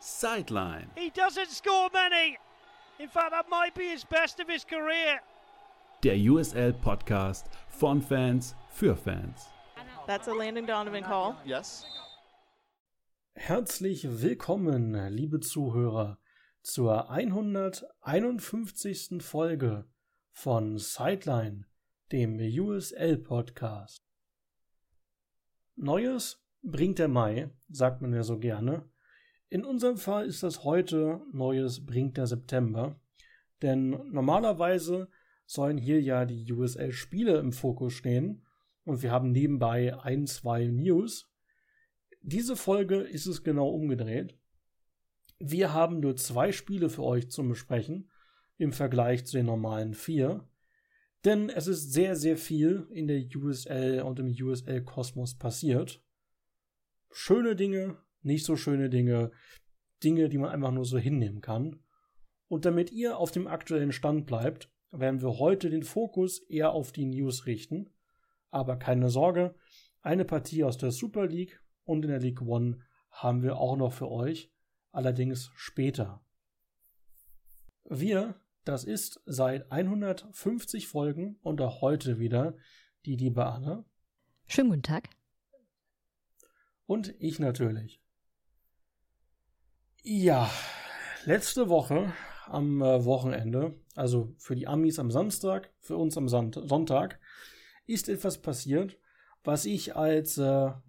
Sideline. He doesn't score many. In fact, that might be his best of his career. Der USL-Podcast von Fans für Fans. That's a Landon Donovan call. Yes. Herzlich willkommen, liebe Zuhörer, zur 151. Folge von Sideline, dem USL-Podcast. Neues bringt der Mai, sagt man ja so gerne. In unserem Fall ist das heute Neues bringt der September, denn normalerweise sollen hier ja die USL-Spiele im Fokus stehen und wir haben nebenbei 2 News. Diese Folge ist es genau umgedreht. Wir haben nur 2 Spiele für euch zum Besprechen im Vergleich zu den normalen 4, denn es ist sehr, sehr viel in der USL und im USL-Kosmos passiert. Schöne Dinge, nicht so schöne Dinge, Dinge, die man einfach nur so hinnehmen kann. Und damit ihr auf dem aktuellen Stand bleibt, werden wir heute den Fokus eher auf die News richten. Aber keine Sorge, eine Partie aus der Super League und in der League One haben wir auch noch für euch, allerdings später. Wir, das ist seit 150 Folgen und auch heute wieder die liebe Anne. Schönen guten Tag. Und ich natürlich. Ja, letzte Woche am Wochenende, also für die Amis am Samstag, für uns am Sonntag, ist etwas passiert, was ich als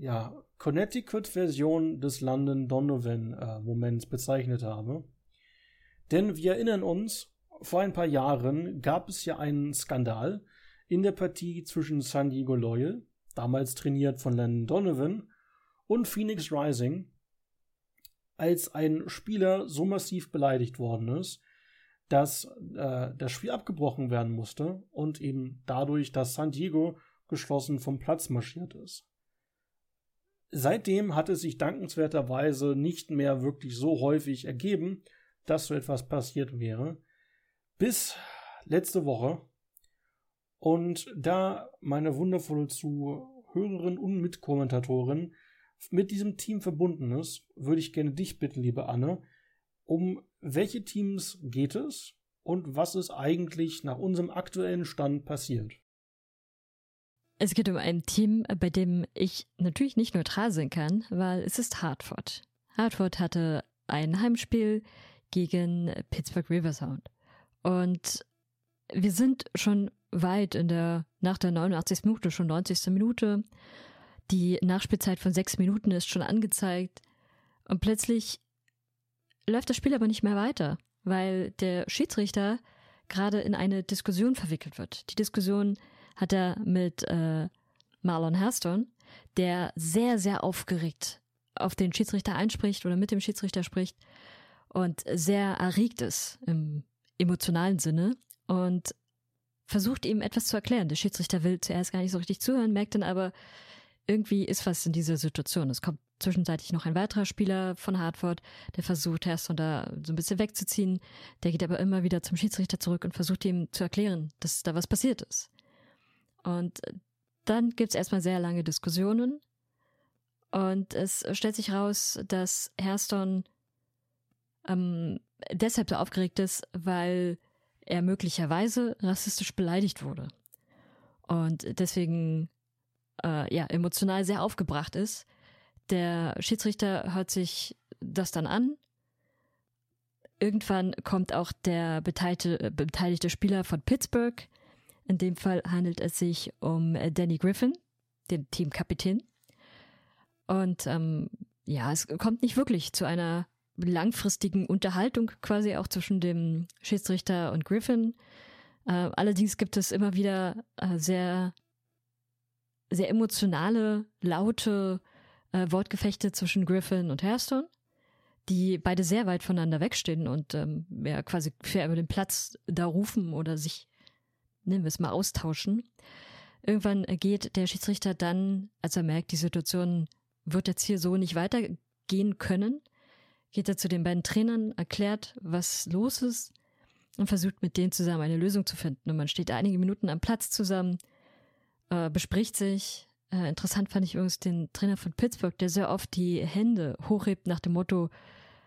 Connecticut-Version des Landon Donovan-Moments bezeichnet habe. Denn wir erinnern uns, vor ein paar Jahren gab es ja einen Skandal in der Partie zwischen San Diego Loyal, damals trainiert von Landon Donovan, und Phoenix Rising, als ein Spieler so massiv beleidigt worden ist, dass das Spiel abgebrochen werden musste und eben dadurch, dass San Diego geschlossen vom Platz marschiert ist. Seitdem hat es sich dankenswerterweise nicht mehr wirklich so häufig ergeben, dass so etwas passiert wäre, bis letzte Woche. Und da meine wundervolle Zuhörerin und Mitkommentatorin mit diesem Team verbunden ist, würde ich gerne dich bitten, liebe Anne, um welche Teams geht es und was ist eigentlich nach unserem aktuellen Stand passiert? Es geht um ein Team, bei dem ich natürlich nicht neutral sein kann, weil es ist Hartford. Hartford hatte ein Heimspiel gegen Pittsburgh Riversound. Und wir sind schon weit nach der 89. Minute, schon 90. Minute. Die Nachspielzeit von 6 Minuten ist schon angezeigt und plötzlich läuft das Spiel aber nicht mehr weiter, weil der Schiedsrichter gerade in eine Diskussion verwickelt wird. Die Diskussion hat er mit Marlon Hairston, der sehr, sehr aufgeregt auf den Schiedsrichter einspricht oder mit dem Schiedsrichter spricht und sehr erregt ist im emotionalen Sinne und versucht ihm etwas zu erklären. Der Schiedsrichter will zuerst gar nicht so richtig zuhören, merkt dann aber, irgendwie ist was in dieser Situation. Es kommt zwischenzeitlich noch ein weiterer Spieler von Hartford, der versucht, Hairston da so ein bisschen wegzuziehen. Der geht aber immer wieder zum Schiedsrichter zurück und versucht ihm zu erklären, dass da was passiert ist. Und dann gibt es erstmal sehr lange Diskussionen und es stellt sich raus, dass Hairston deshalb so aufgeregt ist, weil er möglicherweise rassistisch beleidigt wurde. Und deswegen emotional sehr aufgebracht ist. Der Schiedsrichter hört sich das dann an. Irgendwann kommt auch der beteiligte Spieler von Pittsburgh. In dem Fall handelt es sich um Danny Griffin, den Teamkapitän. Und es kommt nicht wirklich zu einer langfristigen Unterhaltung quasi auch zwischen dem Schiedsrichter und Griffin. Allerdings gibt es immer wieder sehr emotionale, laute Wortgefechte zwischen Griffin und Hairston, die beide sehr weit voneinander wegstehen und quasi quer über den Platz da rufen oder sich, nennen wir es mal, austauschen. Irgendwann geht der Schiedsrichter dann, als er merkt, die Situation wird jetzt hier so nicht weitergehen können, geht er zu den beiden Trainern, erklärt, was los ist und versucht mit denen zusammen eine Lösung zu finden. Und man steht einige Minuten am Platz zusammen, bespricht sich. Interessant fand ich übrigens den Trainer von Pittsburgh, der sehr oft die Hände hochhebt nach dem Motto,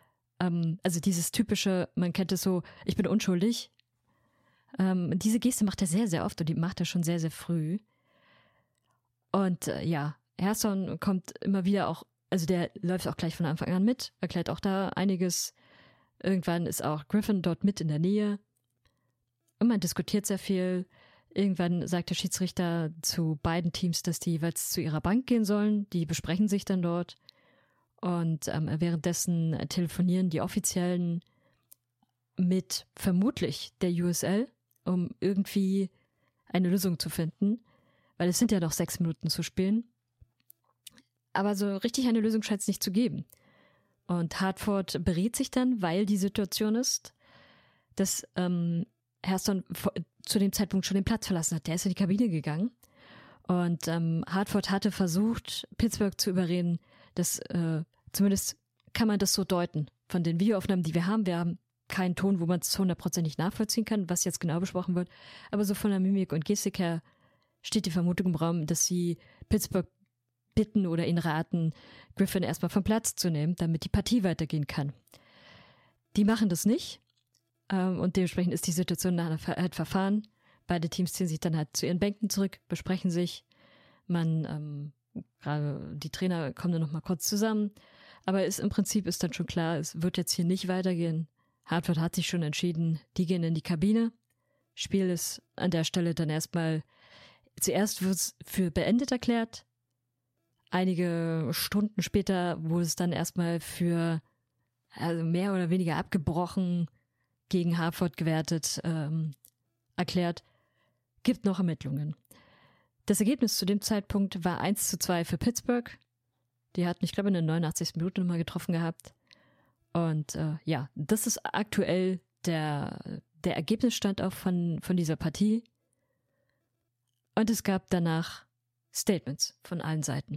also dieses typische, man kennt es so, ich bin unschuldig. Diese Geste macht er sehr, sehr oft und die macht er schon sehr, sehr früh. Und Hairston kommt immer wieder auch, also der läuft auch gleich von Anfang an mit, erklärt auch da einiges. Irgendwann ist auch Griffin dort mit in der Nähe. Und man diskutiert sehr viel. Irgendwann sagt der Schiedsrichter zu beiden Teams, dass die jeweils zu ihrer Bank gehen sollen. Die besprechen sich dann dort. Und währenddessen telefonieren die Offiziellen mit vermutlich der USL, um irgendwie eine Lösung zu finden. Weil es sind ja noch 6 Minuten zu spielen. Aber so richtig eine Lösung scheint es nicht zu geben. Und Hartford berät sich dann, weil die Situation ist, dass Hairston zu dem Zeitpunkt schon den Platz verlassen hat. Der ist in die Kabine gegangen. Und Hartford hatte versucht, Pittsburgh zu überreden, dass zumindest kann man das so deuten. Von den Videoaufnahmen, die wir haben keinen Ton, wo man es 100% nachvollziehen kann, was jetzt genau besprochen wird. Aber so von der Mimik und Gestik her steht die Vermutung im Raum, dass sie Pittsburgh bitten oder ihn raten, Griffin erstmal vom Platz zu nehmen, damit die Partie weitergehen kann. Die machen das nicht und dementsprechend ist die Situation halt verfahren. Beide Teams ziehen sich dann halt zu ihren Bänken zurück, besprechen sich. Gerade die Trainer kommen dann noch mal kurz zusammen. Aber im Prinzip ist dann schon klar, es wird jetzt hier nicht weitergehen. Hartford hat sich schon entschieden, die gehen in die Kabine. Spiel ist an der Stelle dann erstmal, zuerst wird es für beendet erklärt. Einige Stunden später wurde es dann erstmal für mehr oder weniger abgebrochen gegen Hartford gewertet, erklärt. Gibt noch Ermittlungen. Das Ergebnis zu dem Zeitpunkt war 1:2 für Pittsburgh. Die hatten, ich glaube, in der 89. Minute nochmal getroffen gehabt. Und das ist aktuell der Ergebnisstand auch von dieser Partie. Und es gab danach Statements von allen Seiten.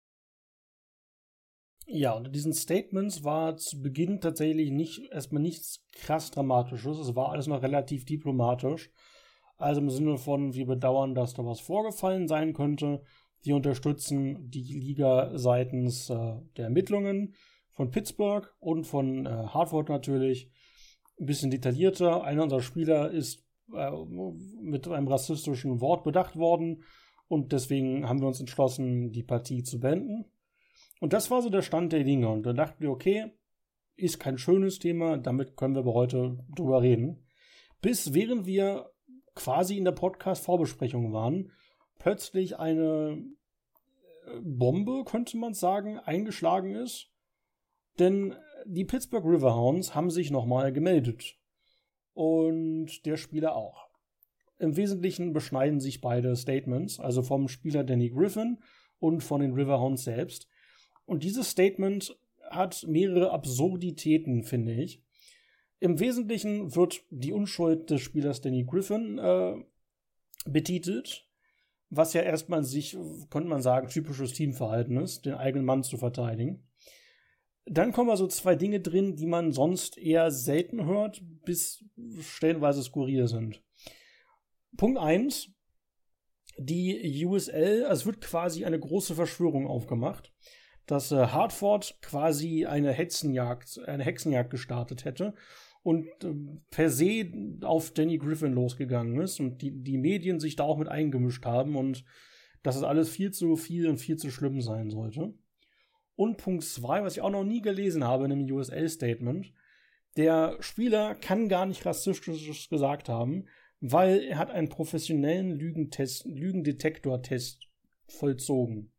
Ja, unter diesen Statements war zu Beginn tatsächlich erstmal nichts krass Dramatisches. Es war alles noch relativ diplomatisch. Also im Sinne von, wir bedauern, dass da was vorgefallen sein könnte. Wir unterstützen die Liga seitens der Ermittlungen von Pittsburgh und von Hartford natürlich. Ein bisschen detaillierter. Einer unserer Spieler ist mit einem rassistischen Wort bedacht worden und deswegen haben wir uns entschlossen, die Partie zu beenden. Und das war so der Stand der Dinge. Und dann dachten wir, okay, ist kein schönes Thema, damit können wir aber heute drüber reden. Bis während wir quasi in der Podcast-Vorbesprechung waren, plötzlich eine Bombe, könnte man sagen, eingeschlagen ist. Denn die Pittsburgh Riverhounds haben sich nochmal gemeldet. Und der Spieler auch. Im Wesentlichen beschneiden sich beide Statements, also vom Spieler Danny Griffin und von den Riverhounds selbst. Und dieses Statement hat mehrere Absurditäten, finde ich. Im Wesentlichen wird die Unschuld des Spielers Danny Griffin betitelt, was ja erstmal könnte man sagen, typisches Teamverhalten ist, den eigenen Mann zu verteidigen. Dann kommen also 2 Dinge drin, die man sonst eher selten hört, bis stellenweise skurril sind. Punkt 1. Die USL, es wird quasi eine große Verschwörung aufgemacht, dass Hartford quasi eine Hexenjagd gestartet hätte und per se auf Danny Griffin losgegangen ist und die Medien sich da auch mit eingemischt haben und dass es alles viel zu viel und viel zu schlimm sein sollte. Und Punkt 2, was ich auch noch nie gelesen habe in einem USL-Statement, der Spieler kann gar nicht rassistisch gesagt haben, weil er hat einen professionellen Lügendetektor-Test vollzogen.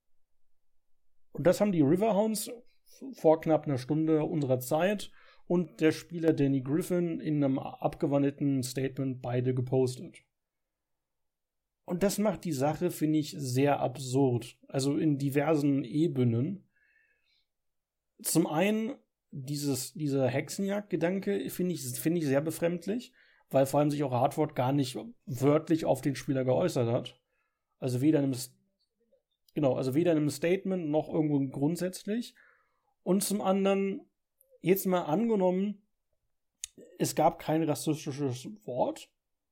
Und das haben die Riverhounds vor knapp einer Stunde unserer Zeit und der Spieler Danny Griffin in einem abgewandelten Statement beide gepostet. Und das macht die Sache, finde ich, sehr absurd. Also in diversen Ebenen. Zum einen, dieser Hexenjagd-Gedanke finde ich sehr befremdlich, weil vor allem sich auch Hartford gar nicht wörtlich auf den Spieler geäußert hat. Also weder in einem Statement noch irgendwo grundsätzlich. Und zum anderen, jetzt mal angenommen, es gab kein rassistisches Wort,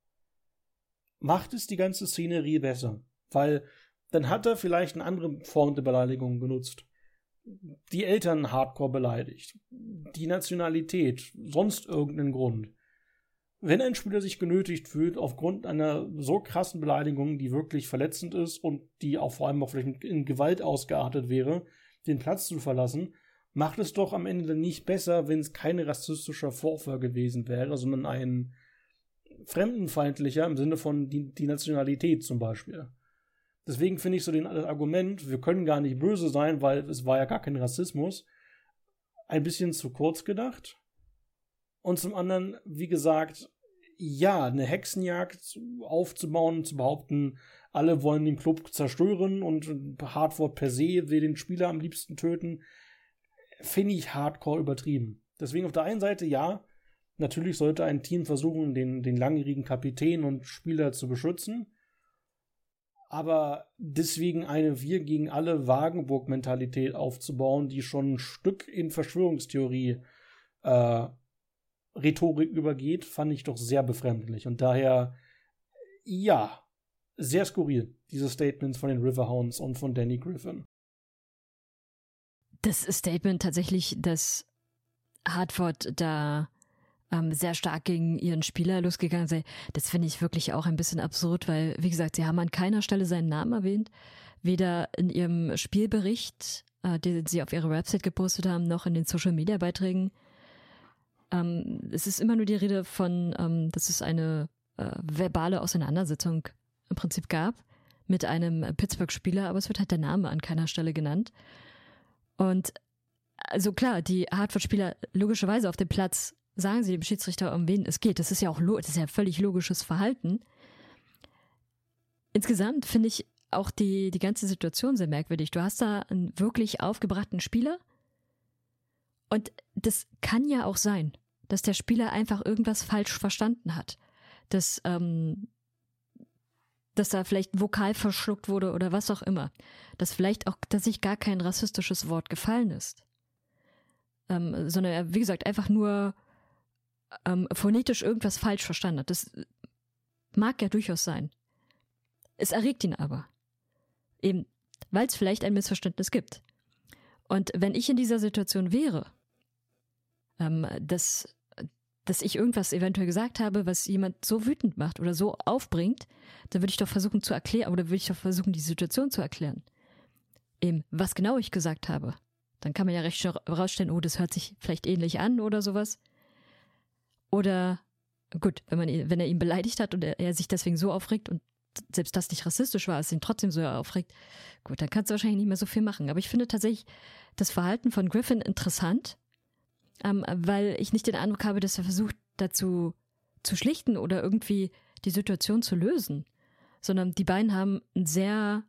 macht es die ganze Szenerie besser. Weil dann hat er vielleicht eine andere Form der Beleidigung genutzt. Die Eltern hardcore beleidigt. die Nationalität, sonst irgendeinen Grund. Wenn ein Spieler sich genötigt fühlt, aufgrund einer so krassen Beleidigung, die wirklich verletzend ist und die auch vor allem auch vielleicht in Gewalt ausgeartet wäre, den Platz zu verlassen, macht es doch am Ende dann nicht besser, wenn es kein rassistischer Vorfall gewesen wäre, sondern ein fremdenfeindlicher im Sinne von die Nationalität zum Beispiel. Deswegen finde ich so das Argument, wir können gar nicht böse sein, weil es war ja gar kein Rassismus, ein bisschen zu kurz gedacht. Und zum anderen, wie gesagt, ja, eine Hexenjagd aufzubauen, zu behaupten, alle wollen den Club zerstören und Hardcore per se will den Spieler am liebsten töten, finde ich hardcore übertrieben. Deswegen auf der einen Seite, ja, natürlich sollte ein Team versuchen, den langjährigen Kapitän und Spieler zu beschützen, aber deswegen eine Wir gegen alle Wagenburg-Mentalität aufzubauen, die schon ein Stück in Verschwörungstheorie Rhetorik übergeht, fand ich doch sehr befremdlich. Und daher, ja, sehr skurril, diese Statements von den Riverhounds und von Danny Griffin. Das Statement tatsächlich, dass Hartford da sehr stark gegen ihren Spieler losgegangen sei, das finde ich wirklich auch ein bisschen absurd, weil, wie gesagt, sie haben an keiner Stelle seinen Namen erwähnt, weder in ihrem Spielbericht, den sie auf ihrer Website gepostet haben, noch in den Social-Media-Beiträgen. Es ist immer nur die Rede von, dass es eine verbale Auseinandersetzung im Prinzip gab mit einem Pittsburgh-Spieler, aber es wird halt der Name an keiner Stelle genannt. Und also klar, die Hartford-Spieler logischerweise auf dem Platz sagen sie dem Schiedsrichter, um wen es geht. Das ist ja auch das ist ja völlig logisches Verhalten. Insgesamt finde ich auch die ganze Situation sehr merkwürdig. Du hast da einen wirklich aufgebrachten Spieler und das kann ja auch sein, dass der Spieler einfach irgendwas falsch verstanden hat. Dass da vielleicht ein Vokal verschluckt wurde oder was auch immer. Dass vielleicht auch, dass sich gar kein rassistisches Wort gefallen ist. Sondern er, wie gesagt, einfach nur phonetisch irgendwas falsch verstanden hat. Das mag ja durchaus sein. Es erregt ihn aber. Eben, weil es vielleicht ein Missverständnis gibt. Und wenn ich in dieser Situation wäre, dass ich irgendwas eventuell gesagt habe, was jemand so wütend macht oder so aufbringt, dann würde ich doch versuchen zu erklären, oder würde ich doch versuchen, die Situation zu erklären. Eben, was genau ich gesagt habe. Dann kann man ja recht schnell rausstellen, oh, das hört sich vielleicht ähnlich an oder sowas. Oder, gut, wenn er ihn beleidigt hat und er sich deswegen so aufregt und selbst das nicht rassistisch war, es ihn trotzdem so aufregt, gut, dann kannst du wahrscheinlich nicht mehr so viel machen. Aber ich finde tatsächlich das Verhalten von Griffin interessant, weil ich nicht den Eindruck habe, dass er versucht, dazu zu schlichten oder irgendwie die Situation zu lösen, sondern die beiden haben ein sehr,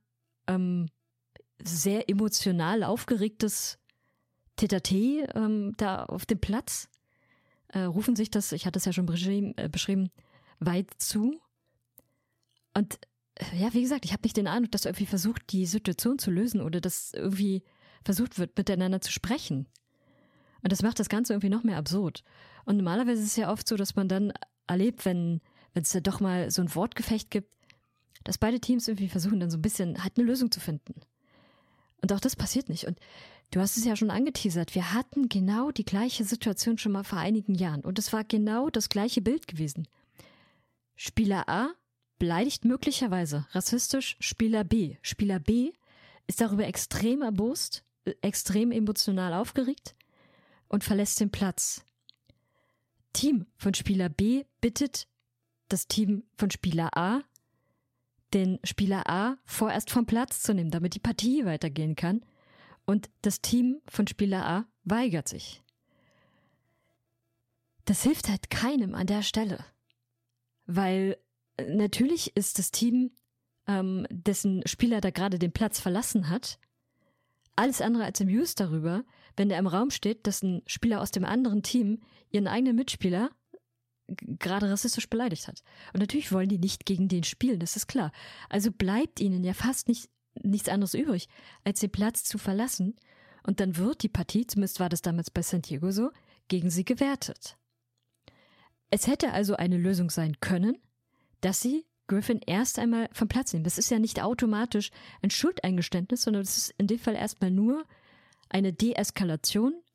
sehr emotional aufgeregtes Tete-a-Tete da auf dem Platz, rufen sich das, ich hatte es ja schon beschrieben, weit zu. Und ja, wie gesagt, ich habe nicht den Eindruck, dass irgendwie versucht, die Situation zu lösen oder dass irgendwie versucht wird, miteinander zu sprechen. Und das macht das Ganze irgendwie noch mehr absurd. Und normalerweise ist es ja oft so, dass man dann erlebt, wenn es da doch mal so ein Wortgefecht gibt, dass beide Teams irgendwie versuchen, dann so ein bisschen halt eine Lösung zu finden. Und auch das passiert nicht. Und du hast es ja schon angeteasert, wir hatten genau die gleiche Situation schon mal vor einigen Jahren. Und es war genau das gleiche Bild gewesen. Spieler A beleidigt möglicherweise rassistisch Spieler B. Spieler B ist darüber extrem erbost, extrem emotional aufgeregt und verlässt den Platz. Team von Spieler B bittet das Team von Spieler A, den Spieler A vorerst vom Platz zu nehmen, damit die Partie weitergehen kann. Und das Team von Spieler A weigert sich. Das hilft halt keinem an der Stelle. Weil natürlich ist das Team, dessen Spieler da gerade den Platz verlassen hat, alles andere als amused darüber, wenn der im Raum steht, dass ein Spieler aus dem anderen Team ihren eigenen Mitspieler gerade rassistisch beleidigt hat. Und natürlich wollen die nicht gegen den spielen, das ist klar. Also bleibt ihnen ja fast nichts anderes übrig, als den Platz zu verlassen. Und dann wird die Partie, zumindest war das damals bei San Diego so, gegen sie gewertet. Es hätte also eine Lösung sein können, dass sie Griffin erst einmal vom Platz nehmen. Das ist ja nicht automatisch ein Schuldeingeständnis, sondern das ist in dem Fall erstmal nur eine Deeskalation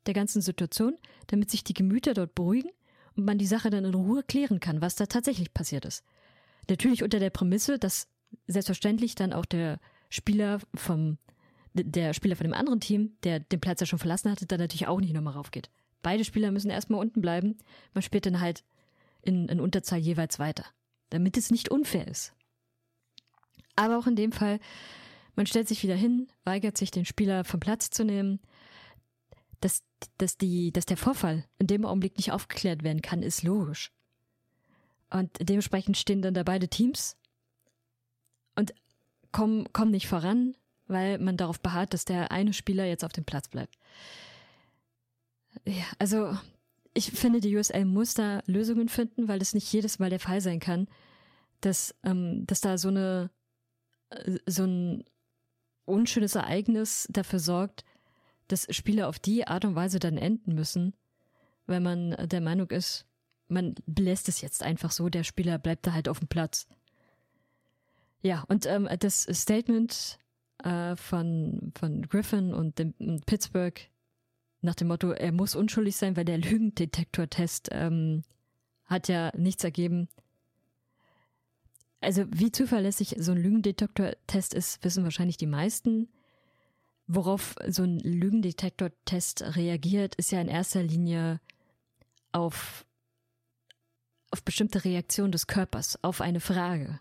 der ganzen Situation, damit sich die Gemüter dort beruhigen und man die Sache dann in Ruhe klären kann, was da tatsächlich passiert ist. Natürlich unter der Prämisse, dass selbstverständlich dann auch der Spieler von dem anderen Team, der den Platz ja schon verlassen hatte, dann natürlich auch nicht nochmal raufgeht. Beide Spieler müssen erstmal unten bleiben. Man spielt dann halt in Unterzahl jeweils weiter, damit es nicht unfair ist. Aber auch in dem Fall, man stellt sich wieder hin, weigert sich, den Spieler vom Platz zu nehmen. Dass der Vorfall in dem Augenblick nicht aufgeklärt werden kann, ist logisch. Und dementsprechend stehen dann da beide Teams und kommen nicht voran, weil man darauf beharrt, dass der eine Spieler jetzt auf dem Platz bleibt. Ja, also ich finde, die USL muss da Lösungen finden, weil es nicht jedes Mal der Fall sein kann, dass da so ein unschönes Ereignis dafür sorgt, dass Spiele auf die Art und Weise dann enden müssen, weil man der Meinung ist, man belässt es jetzt einfach so, der Spieler bleibt da halt auf dem Platz. Ja, und das Statement von Griffin und Pittsburgh nach dem Motto, er muss unschuldig sein, weil der Lügendetektortest hat ja nichts ergeben. Also wie zuverlässig so ein Lügendetektortest ist, wissen wahrscheinlich die meisten. Worauf so ein Lügendetektortest reagiert, ist ja in erster Linie auf bestimmte Reaktionen des Körpers, auf eine Frage.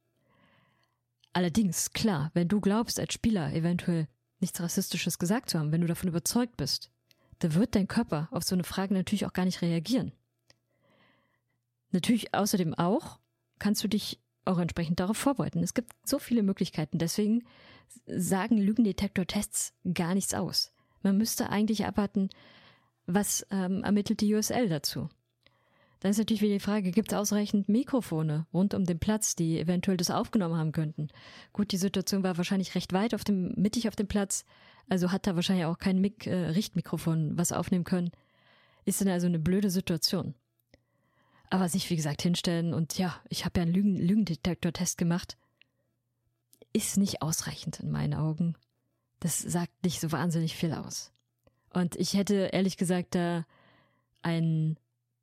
Allerdings, klar, wenn du glaubst, als Spieler eventuell nichts Rassistisches gesagt zu haben, wenn du davon überzeugt bist, da wird dein Körper auf so eine Frage natürlich auch gar nicht reagieren. Natürlich außerdem auch kannst du dich auch entsprechend darauf vorbereiten. Es gibt so viele Möglichkeiten, deswegen sagen Lügendetektortests gar nichts aus. Man müsste eigentlich abwarten, was ermittelt die USL dazu. Dann ist natürlich wieder die Frage, gibt es ausreichend Mikrofone rund um den Platz, die eventuell das aufgenommen haben könnten? Gut, die Situation war wahrscheinlich recht weit mittig auf dem Platz, also hat da wahrscheinlich auch kein Richtmikrofon was aufnehmen können. Ist dann also eine blöde Situation. Aber sich, wie gesagt, hinstellen und ja, ich habe ja einen Lügendetektor-Test gemacht, ist nicht ausreichend in meinen Augen. Das sagt nicht so wahnsinnig viel aus. Und ich hätte ehrlich gesagt da ein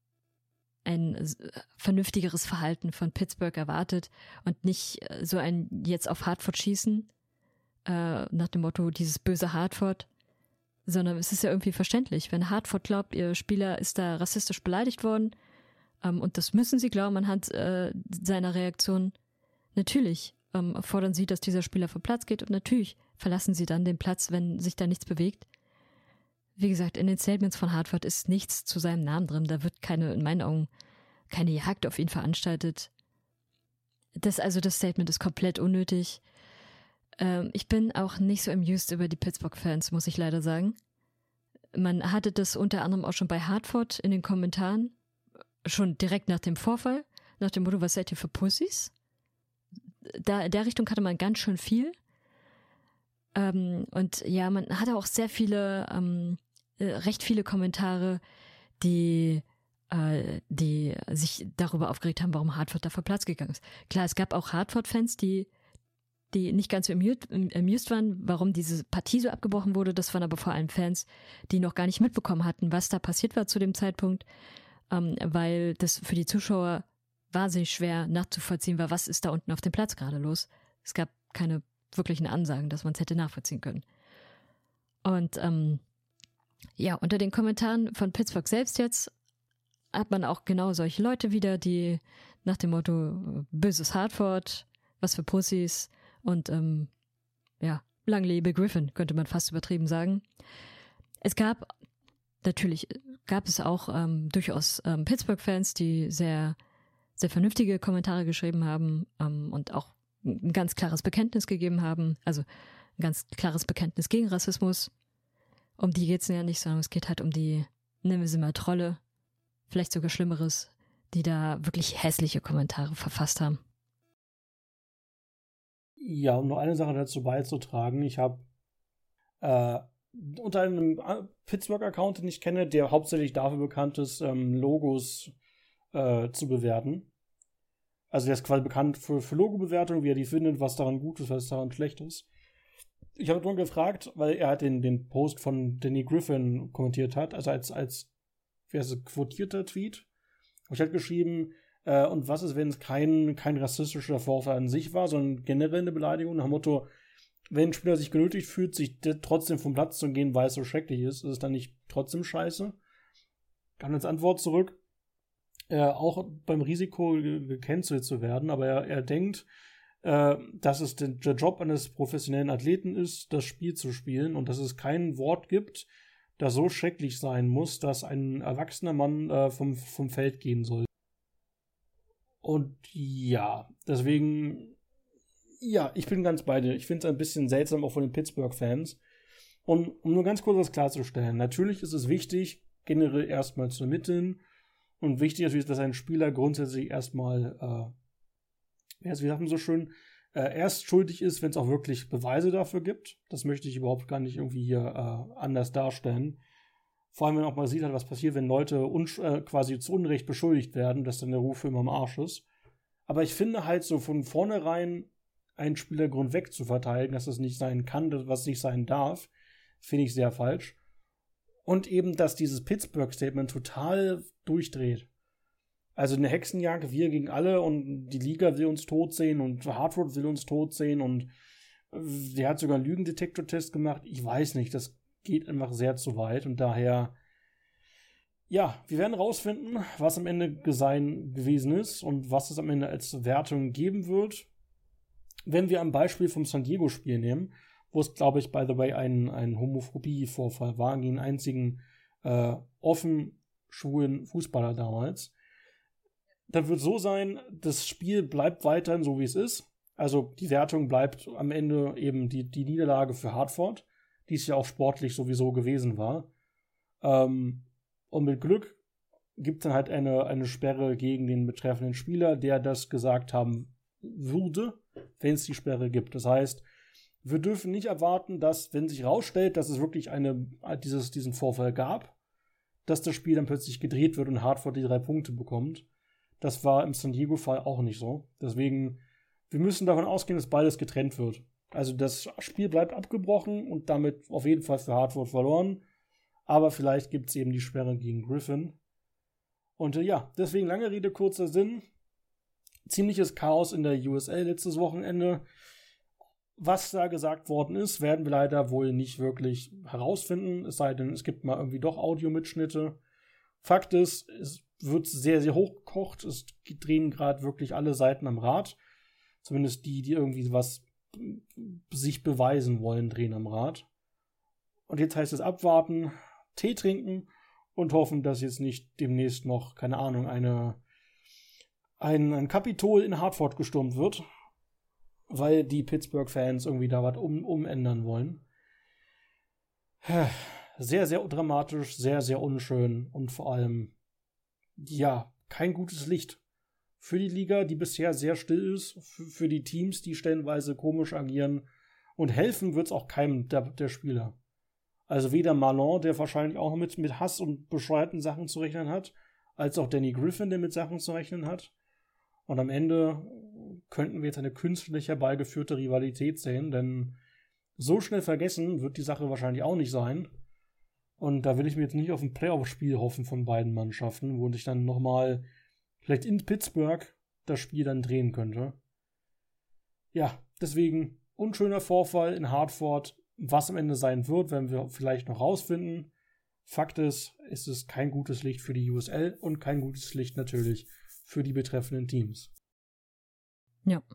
vernünftigeres Verhalten von Pittsburgh erwartet und nicht so ein jetzt auf Hartford schießen, nach dem Motto dieses böse Hartford, sondern es ist ja irgendwie verständlich, wenn Hartford glaubt, ihr Spieler ist da rassistisch beleidigt worden, und das müssen sie glauben anhand seiner Reaktion. Natürlich fordern sie, dass dieser Spieler vom Platz geht und natürlich verlassen sie dann den Platz, wenn sich da nichts bewegt. Wie gesagt, in den Statements von Hartford ist nichts zu seinem Namen drin. Da wird in meinen Augen keine Jagd auf ihn veranstaltet. Das Statement ist komplett unnötig. Ich bin auch nicht so amused über die Pittsburgh-Fans, muss ich leider sagen. Man hatte das unter anderem auch schon bei Hartford in den Kommentaren, schon direkt nach dem Vorfall, nach dem Motto, was seid ihr für Pussys? Da in der Richtung hatte man ganz schön viel. Und ja, man hatte auch sehr viele, recht viele Kommentare, die sich darüber aufgeregt haben, warum Hartford da vor Platz gegangen ist. Klar, es gab auch Hartford-Fans, die nicht ganz so amused waren, warum diese Partie so abgebrochen wurde. Das waren aber vor allem Fans, die noch gar nicht mitbekommen hatten, was da passiert war zu dem Zeitpunkt, weil das für die Zuschauer wahnsinnig schwer nachzuvollziehen war, was ist da unten auf dem Platz gerade los. Es gab keine wirklichen Ansagen, dass man es hätte nachvollziehen können. Und ja, unter den Kommentaren von Pittsburgh selbst jetzt hat man auch genau solche Leute wieder, die nach dem Motto böses Hartford, was für Pussys und ja, lang lebe Griffin, könnte man fast übertrieben sagen. Natürlich gab es auch durchaus Pittsburgh-Fans, die sehr, sehr vernünftige Kommentare geschrieben haben und auch ein ganz klares Bekenntnis gegeben haben, also ein ganz klares Bekenntnis gegen Rassismus. Um die geht es ja nicht, sondern es geht halt um die, nennen wir sie mal Trolle, vielleicht sogar Schlimmeres, die da wirklich hässliche Kommentare verfasst haben. Ja, um noch eine Sache dazu beizutragen, ich habe unter einem Pittsburgh-Account, den ich kenne, der hauptsächlich dafür bekannt ist, Logos zu bewerten. Also der ist quasi bekannt für Logo-Bewertung, wie er die findet, was daran gut ist, was daran schlecht ist. Ich habe nur gefragt, weil er halt den Post von Danny Griffin kommentiert hat, also als quotierter Tweet. Und ich habe geschrieben, und was ist, wenn es kein rassistischer Vorfall an sich war, sondern generell eine Beleidigung nach dem Motto, wenn ein Spieler sich genötigt fühlt, sich trotzdem vom Platz zu gehen, weil es so schrecklich ist es dann nicht trotzdem scheiße? Kam als Antwort zurück, auch beim Risiko gecancelt zu werden, aber er denkt, dass es der Job eines professionellen Athleten ist, das Spiel zu spielen und dass es kein Wort gibt, das so schrecklich sein muss, dass ein erwachsener Mann vom Feld gehen soll. Und ja, deswegen, ja, ich bin ganz bei dir. Ich finde es ein bisschen seltsam auch von den Pittsburgh-Fans. Und um nur ganz kurz was klarzustellen, natürlich ist es wichtig, generell erstmal zu ermitteln und wichtig natürlich, dass ein Spieler grundsätzlich erstmal wie sagt man so schön, erst schuldig ist, wenn es auch wirklich Beweise dafür gibt. Das möchte ich überhaupt gar nicht irgendwie hier anders darstellen. Vor allem, wenn man auch mal sieht, was passiert, wenn Leute quasi zu Unrecht beschuldigt werden, dass dann der Ruf immer am Arsch ist. Aber ich finde halt so von vornherein einen Spieler grundweg zu verteidigen, dass das nicht sein kann, was nicht sein darf, finde ich sehr falsch. Und eben, dass dieses Pittsburgh-Statement total durchdreht. Also eine Hexenjagd, wir gegen alle und die Liga will uns tot sehen und Hartford will uns tot sehen und der hat sogar einen Lügendetektor-Test gemacht. Ich weiß nicht, das geht einfach sehr zu weit und daher, ja, wir werden rausfinden, was am Ende gewesen ist und was es am Ende als Wertung geben wird. Wenn wir am Beispiel vom San Diego-Spiel nehmen, wo es, glaube ich, by the way, ein Homophobie-Vorfall war, gegen den einzigen offen schwulen Fußballer damals, dann wird so sein, das Spiel bleibt weiterhin so, wie es ist. Also die Wertung bleibt am Ende eben die Niederlage für Hartford, die es ja auch sportlich sowieso gewesen war. Und mit Glück gibt es dann halt eine Sperre gegen den betreffenden Spieler, der das gesagt haben würde, wenn es die Sperre gibt. Das heißt, wir dürfen nicht erwarten, dass, wenn sich herausstellt, dass es wirklich diesen Vorfall gab, dass das Spiel dann plötzlich gedreht wird und Hartford die 3 Punkte bekommt. Das war im San Diego-Fall auch nicht so. Deswegen, wir müssen davon ausgehen, dass beides getrennt wird. Also das Spiel bleibt abgebrochen und damit auf jeden Fall für Hartford verloren. Aber vielleicht gibt es eben die Sperre gegen Griffin. Und ja, deswegen lange Rede, kurzer Sinn. Ziemliches Chaos in der USL letztes Wochenende. Was da gesagt worden ist, werden wir leider wohl nicht wirklich herausfinden. Es sei denn, es gibt mal irgendwie doch Audiomitschnitte. Fakt ist, es wird sehr, sehr hochgekocht. Es drehen gerade wirklich alle Seiten am Rad. Zumindest die irgendwie was sich beweisen wollen, drehen am Rad. Und jetzt heißt es abwarten, Tee trinken und hoffen, dass jetzt nicht demnächst noch, keine Ahnung, ein Kapitol in Hartford gestürmt wird, weil die Pittsburgh-Fans irgendwie da was umändern wollen. Sehr, sehr dramatisch, sehr, sehr unschön und vor allem, ja, kein gutes Licht für die Liga, die bisher sehr still ist, für die Teams, die stellenweise komisch agieren und helfen wird es auch keinem der Spieler. Also weder Marlon, der wahrscheinlich auch mit Hass und bescheuerten Sachen zu rechnen hat, als auch Danny Griffin, der mit Sachen zu rechnen hat. Und am Ende könnten wir jetzt eine künstlich herbeigeführte Rivalität sehen, denn so schnell vergessen wird die Sache wahrscheinlich auch nicht sein. Und da will ich mir jetzt nicht auf ein Playoff-Spiel hoffen von beiden Mannschaften, wo sich dann nochmal vielleicht in Pittsburgh das Spiel dann drehen könnte. Ja, deswegen unschöner Vorfall in Hartford. Was am Ende sein wird, werden wir vielleicht noch rausfinden. Fakt ist, es ist kein gutes Licht für die USL und kein gutes Licht natürlich für die betreffenden Teams. Ja.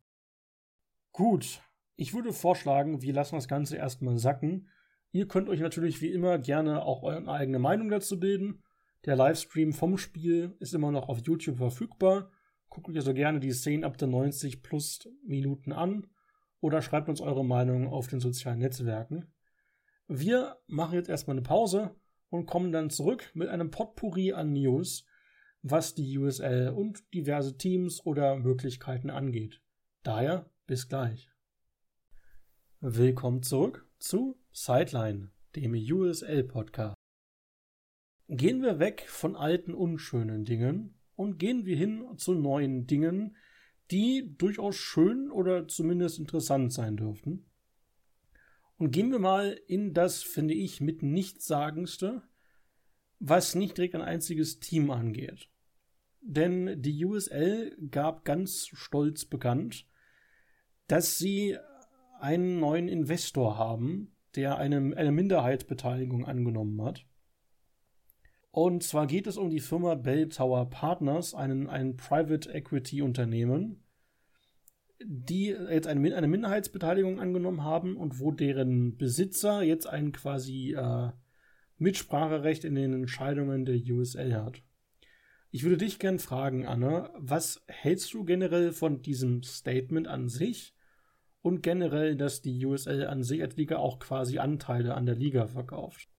Gut, ich würde vorschlagen, wir lassen das Ganze erstmal sacken. Ihr könnt euch natürlich wie immer gerne auch eure eigene Meinung dazu bilden. Der Livestream vom Spiel ist immer noch auf YouTube verfügbar. Guckt euch also gerne die Szenen ab der 90 plus Minuten an oder schreibt uns eure Meinung auf den sozialen Netzwerken. Wir machen jetzt erstmal eine Pause und kommen dann zurück mit einem Potpourri an News, was die USL und diverse Teams oder Möglichkeiten angeht. Daher bis gleich. Willkommen zurück zu Sideline, dem USL-Podcast. Gehen wir weg von alten, unschönen Dingen und gehen wir hin zu neuen Dingen, die durchaus schön oder zumindest interessant sein dürften. Und gehen wir mal in das, finde ich, mit Nichtssagendste, was nicht direkt ein einziges Team angeht. Denn die USL gab ganz stolz bekannt, dass sie einen neuen Investor haben, der eine Minderheitsbeteiligung angenommen hat. Und zwar geht es um die Firma Bell Tower Partners, ein Private Equity Unternehmen, die jetzt eine Minderheitsbeteiligung angenommen haben und wo deren Besitzer jetzt ein quasi Mitspracherecht in den Entscheidungen der USL hat. Ich würde dich gern fragen, Anne, was hältst du generell von diesem Statement an sich und generell, dass die USL an sich als Liga auch quasi Anteile an der Liga verkauft?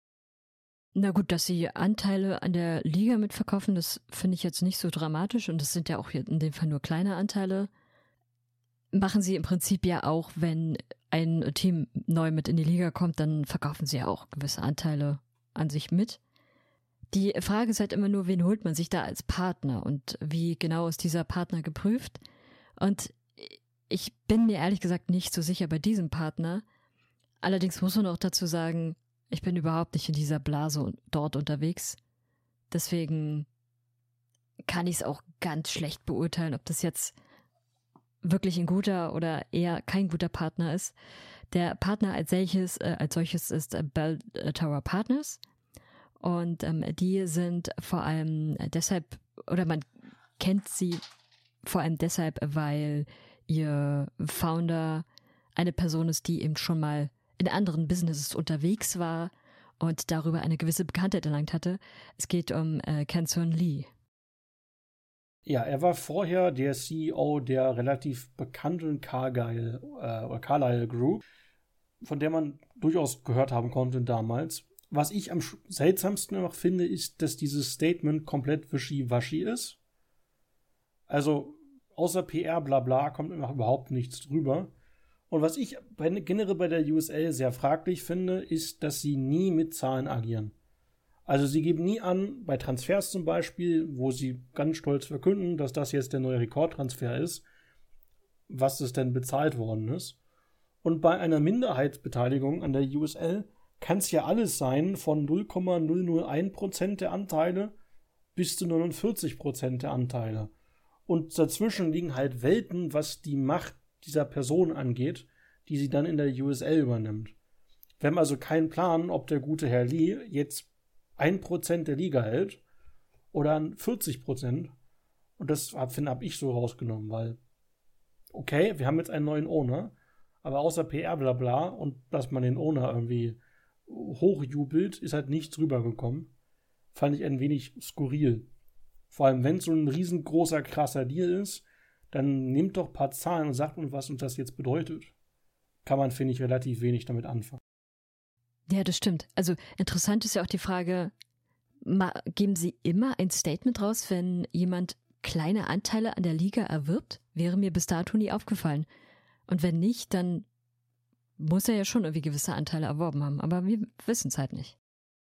Na gut, dass sie Anteile an der Liga mitverkaufen, das finde ich jetzt nicht so dramatisch und das sind ja auch hier in dem Fall nur kleine Anteile. Machen sie im Prinzip ja auch, wenn ein Team neu mit in die Liga kommt, dann verkaufen sie ja auch gewisse Anteile an sich mit. Die Frage ist halt immer nur, wen holt man sich da als Partner und wie genau ist dieser Partner geprüft? Und ich bin mir ehrlich gesagt nicht so sicher bei diesem Partner. Allerdings muss man auch dazu sagen, ich bin überhaupt nicht in dieser Blase dort unterwegs. Deswegen kann ich es auch ganz schlecht beurteilen, ob das jetzt wirklich ein guter oder eher kein guter Partner ist. Der Partner als solches ist Bell Tower Partners und die sind vor allem deshalb, oder man kennt sie vor allem deshalb, weil ihr Founder eine Person ist, die eben schon mal in anderen Businesses unterwegs war und darüber eine gewisse Bekanntheit erlangt hatte. Es geht um Ken Soon Lee. Ja, er war vorher der CEO der relativ bekannten Carlyle Group, von der man durchaus gehört haben konnte damals. Was ich am seltsamsten noch finde, ist, dass dieses Statement komplett wischiwaschi ist. Also außer PR blabla kommt überhaupt nichts drüber. Und was ich generell bei der USL sehr fraglich finde, ist, dass sie nie mit Zahlen agieren. Also sie geben nie an, bei Transfers zum Beispiel, wo sie ganz stolz verkünden, dass das jetzt der neue Rekordtransfer ist, was es denn bezahlt worden ist. Und bei einer Minderheitsbeteiligung an der USL kann es ja alles sein, von 0,001% der Anteile bis zu 49% der Anteile. Und dazwischen liegen halt Welten, was die Macht dieser Person angeht, die sie dann in der USL übernimmt. Wir haben also keinen Plan, ob der gute Herr Lee jetzt 1% der Liga hält oder 40%. Und das habe ich so rausgenommen, weil okay, wir haben jetzt einen neuen Owner, aber außer PR blabla und dass man den Owner irgendwie hochjubelt, ist halt nichts rübergekommen. Fand ich ein wenig skurril. Vor allem, wenn es so ein riesengroßer, krasser Deal ist, dann nehmt doch ein paar Zahlen und sagt uns, was uns das jetzt bedeutet. Kann man, finde ich, relativ wenig damit anfangen. Ja, das stimmt. Also interessant ist ja auch die Frage, geben Sie immer ein Statement raus, wenn jemand kleine Anteile an der Liga erwirbt? Wäre mir bis dato nie aufgefallen. Und wenn nicht, dann muss er ja schon irgendwie gewisse Anteile erworben haben. Aber wir wissen es halt nicht.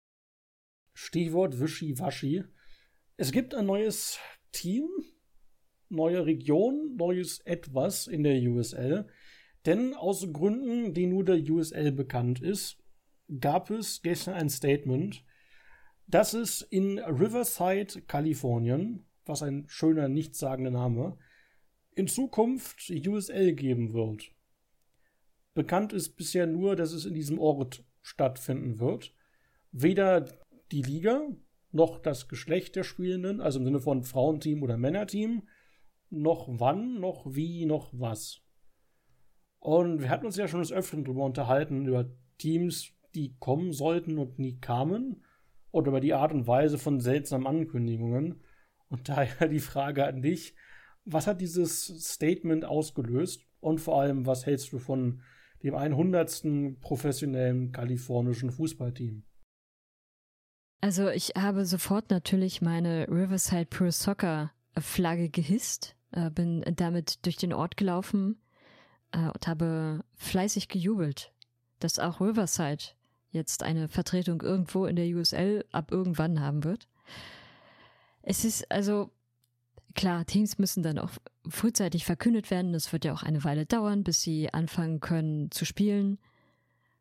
Stichwort Wischiwaschi. Es gibt ein neues Team, neue Region, neues Etwas in der USL. Denn aus Gründen, die nur der USL bekannt ist, gab es gestern ein Statement, dass es in Riverside, Kalifornien, was ein schöner, nichtssagender Name, in Zukunft USL geben wird. Bekannt ist bisher nur, dass es in diesem Ort stattfinden wird. Weder die Liga, noch das Geschlecht der Spielenden, also im Sinne von Frauenteam oder Männerteam, noch wann, noch wie, noch was. Und wir hatten uns ja schon des Öfteren darüber unterhalten, über Teams, die kommen sollten und nie kamen, oder über die Art und Weise von seltsamen Ankündigungen. Und daher die Frage an dich, was hat dieses Statement ausgelöst? Und vor allem, was hältst du von dem 100. professionellen kalifornischen Fußballteam? Also ich habe sofort natürlich meine Riverside Pro Soccer Flagge gehisst, bin damit durch den Ort gelaufen und habe fleißig gejubelt, dass auch Riverside jetzt eine Vertretung irgendwo in der USL ab irgendwann haben wird. Es ist also klar, Teams müssen dann auch frühzeitig verkündet werden. Das wird ja auch eine Weile dauern, bis sie anfangen können zu spielen.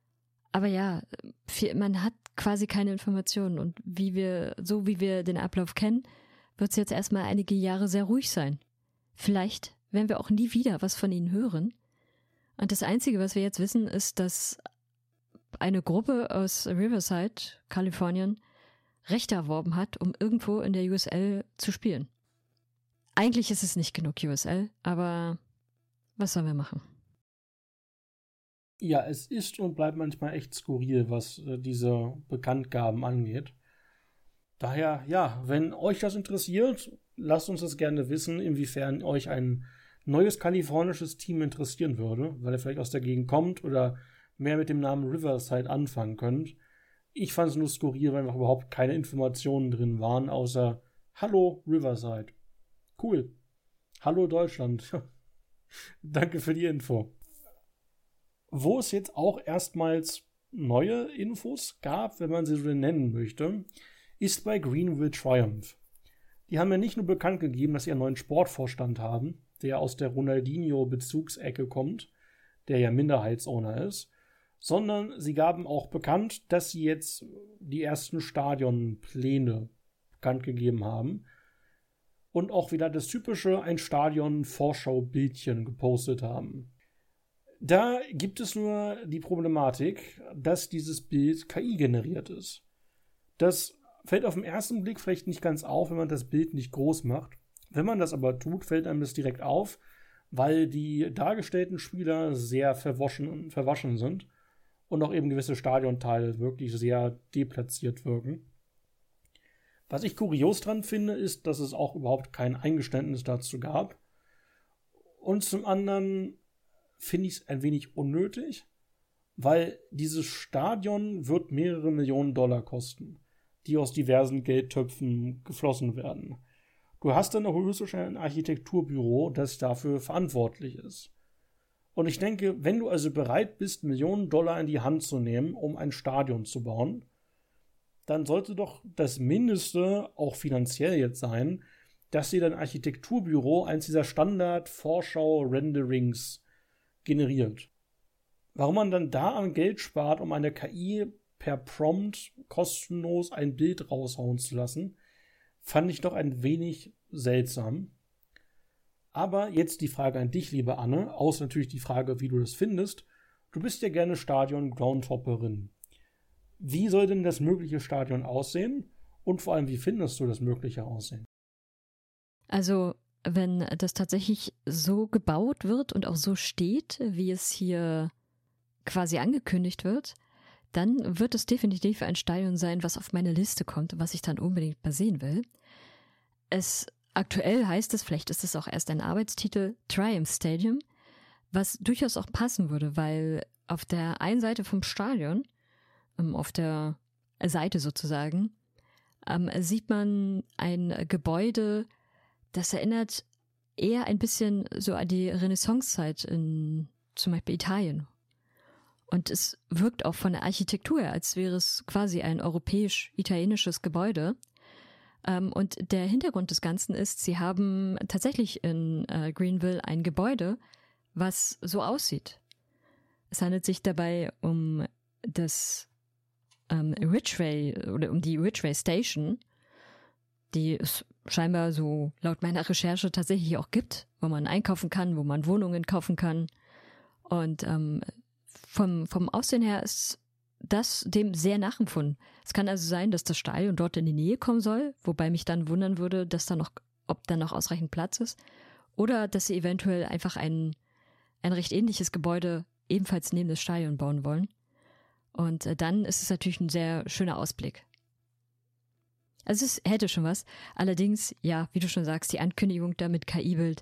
Aber ja, man hat quasi keine Informationen und wie wir den Ablauf kennen, wird es jetzt erstmal einige Jahre sehr ruhig sein. Vielleicht werden wir auch nie wieder was von ihnen hören. Und das Einzige, was wir jetzt wissen, ist, dass eine Gruppe aus Riverside, Kalifornien, Rechte erworben hat, um irgendwo in der USL zu spielen. Eigentlich ist es nicht genug USL, aber was sollen wir machen? Ja, es ist und bleibt manchmal echt skurril, was diese Bekanntgaben angeht. Daher, ja, wenn euch das interessiert, lasst uns das gerne wissen, inwiefern euch ein neues kalifornisches Team interessieren würde, weil ihr vielleicht aus der Gegend kommt oder mehr mit dem Namen Riverside anfangen könnt. Ich fand es nur skurril, weil einfach überhaupt keine Informationen drin waren, außer Hallo Riverside. Cool. Hallo Deutschland. Danke für die Info. Wo es jetzt auch erstmals neue Infos gab, wenn man sie so nennen möchte, ist bei Greenville Triumph. Die haben ja nicht nur bekannt gegeben, dass sie einen neuen Sportvorstand haben, der aus der Ronaldinho-Bezugsecke kommt, der ja Minderheitsowner ist, sondern sie gaben auch bekannt, dass sie jetzt die ersten Stadionpläne bekannt gegeben haben und auch wieder das typische ein Stadion-Vorschau-Bildchen gepostet haben. Da gibt es nur die Problematik, dass dieses Bild KI generiert ist. Das fällt auf den ersten Blick vielleicht nicht ganz auf, wenn man das Bild nicht groß macht. Wenn man das aber tut, fällt einem das direkt auf, weil die dargestellten Spieler sehr verwaschen sind und auch eben gewisse Stadionteile wirklich sehr deplatziert wirken. Was ich kurios dran finde, ist, dass es auch überhaupt kein Eingeständnis dazu gab. Und zum anderen finde ich es ein wenig unnötig, weil dieses Stadion wird mehrere Millionen Dollar kosten, die aus diversen Geldtöpfen geflossen werden. Du hast dann auch höchstwahrscheinlich ein Architekturbüro, das dafür verantwortlich ist. Und ich denke, wenn du also bereit bist, Millionen Dollar in die Hand zu nehmen, um ein Stadion zu bauen, dann sollte doch das Mindeste, auch finanziell jetzt sein, dass dir dein Architekturbüro eins dieser Standard-Vorschau-Renderings generiert. Warum man dann da an Geld spart, um eine KI per Prompt kostenlos ein Bild raushauen zu lassen, fand ich doch ein wenig seltsam. Aber jetzt die Frage an dich, liebe Anne, außer natürlich die Frage, wie du das findest. Du bist ja gerne Stadion-Groundhopperin. Wie soll denn das mögliche Stadion aussehen? Und vor allem, wie findest du das mögliche Aussehen? Also, wenn das tatsächlich so gebaut wird und auch so steht, wie es hier quasi angekündigt wird, dann wird es definitiv ein Stadion sein, was auf meine Liste kommt, was ich dann unbedingt mal sehen will. Aktuell heißt es, vielleicht ist es auch erst ein Arbeitstitel, Triumph Stadium, was durchaus auch passen würde, weil auf der einen Seite vom Stadion, auf der Seite sozusagen, sieht man ein Gebäude, das erinnert eher ein bisschen so an die Renaissancezeit in zum Beispiel Italien. Und es wirkt auch von der Architektur her, als wäre es quasi ein europäisch-italienisches Gebäude. Und der Hintergrund des Ganzen ist, sie haben tatsächlich in Greenville ein Gebäude, was so aussieht. Es handelt sich dabei um das Ridgeway oder um die Ridgeway Station, die es scheinbar so laut meiner Recherche tatsächlich auch gibt, wo man einkaufen kann, wo man Wohnungen kaufen kann. Und vom Aussehen her ist das dem sehr nachempfunden. Es kann also sein, dass das Stadion dort in die Nähe kommen soll, wobei mich dann wundern würde, dass ob da noch ausreichend Platz ist, oder dass sie eventuell einfach ein recht ähnliches Gebäude ebenfalls neben das Stadion bauen wollen. Und dann ist es natürlich ein sehr schöner Ausblick. Also es hätte schon was. Allerdings, ja, wie du schon sagst, die Ankündigung da mit KI-Bild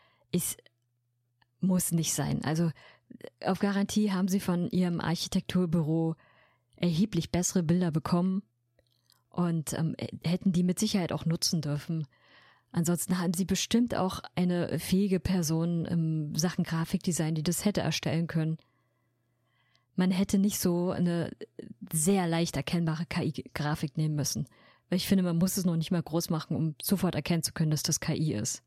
muss nicht sein. Also auf Garantie haben sie von ihrem Architekturbüro erheblich bessere Bilder bekommen und hätten die mit Sicherheit auch nutzen dürfen. Ansonsten haben sie bestimmt auch eine fähige Person in Sachen Grafikdesign, die das hätte erstellen können. Man hätte nicht so eine sehr leicht erkennbare KI-Grafik nehmen müssen. Weil ich finde, man muss es noch nicht mal groß machen, um sofort erkennen zu können, dass das KI ist.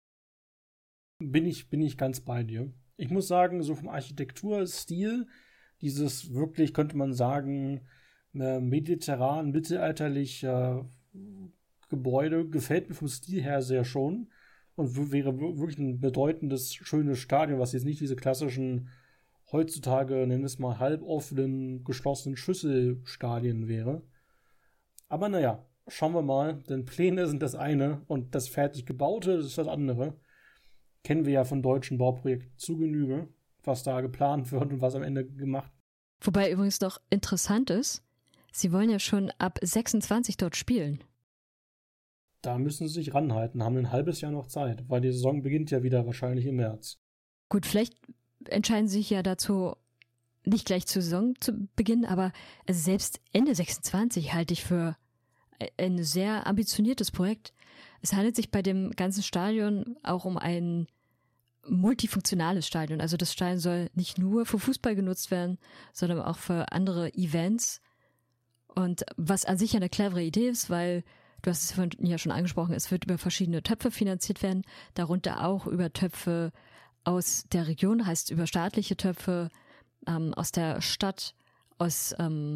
Bin ich ganz bei dir. Ich muss sagen, so vom Architekturstil, Dieses wirklich, könnte man sagen, mediterran, mittelalterlich Gebäude gefällt mir vom Stil her sehr schon und wäre wirklich ein bedeutendes, schönes Stadion, was jetzt nicht diese klassischen, heutzutage, nennen wir es mal, halboffenen, geschlossenen Schüsselstadien wäre. Aber naja, schauen wir mal, denn Pläne sind das eine und das fertig gebaute ist das andere. Kennen wir ja von deutschen Bauprojekten zu Genüge, was da geplant wird und was am Ende gemacht wird. Wobei übrigens noch interessant ist, sie wollen ja schon ab 26 dort spielen. Da müssen sie sich ranhalten, haben ein halbes Jahr noch Zeit, weil die Saison beginnt ja wieder wahrscheinlich im März. Gut, vielleicht entscheiden sie sich ja dazu, nicht gleich zur Saison zu beginnen, aber also selbst Ende 26 halte ich für ein sehr ambitioniertes Projekt. Es handelt sich bei dem ganzen Stadion auch um ein multifunktionales Stadion. Also das Stadion soll nicht nur für Fußball genutzt werden, sondern auch für andere Events. Und was an sich eine clevere Idee ist, weil, du hast es vorhin ja schon angesprochen, es wird über verschiedene Töpfe finanziert werden, darunter auch über Töpfe aus der Region, heißt über staatliche Töpfe, aus der Stadt, aus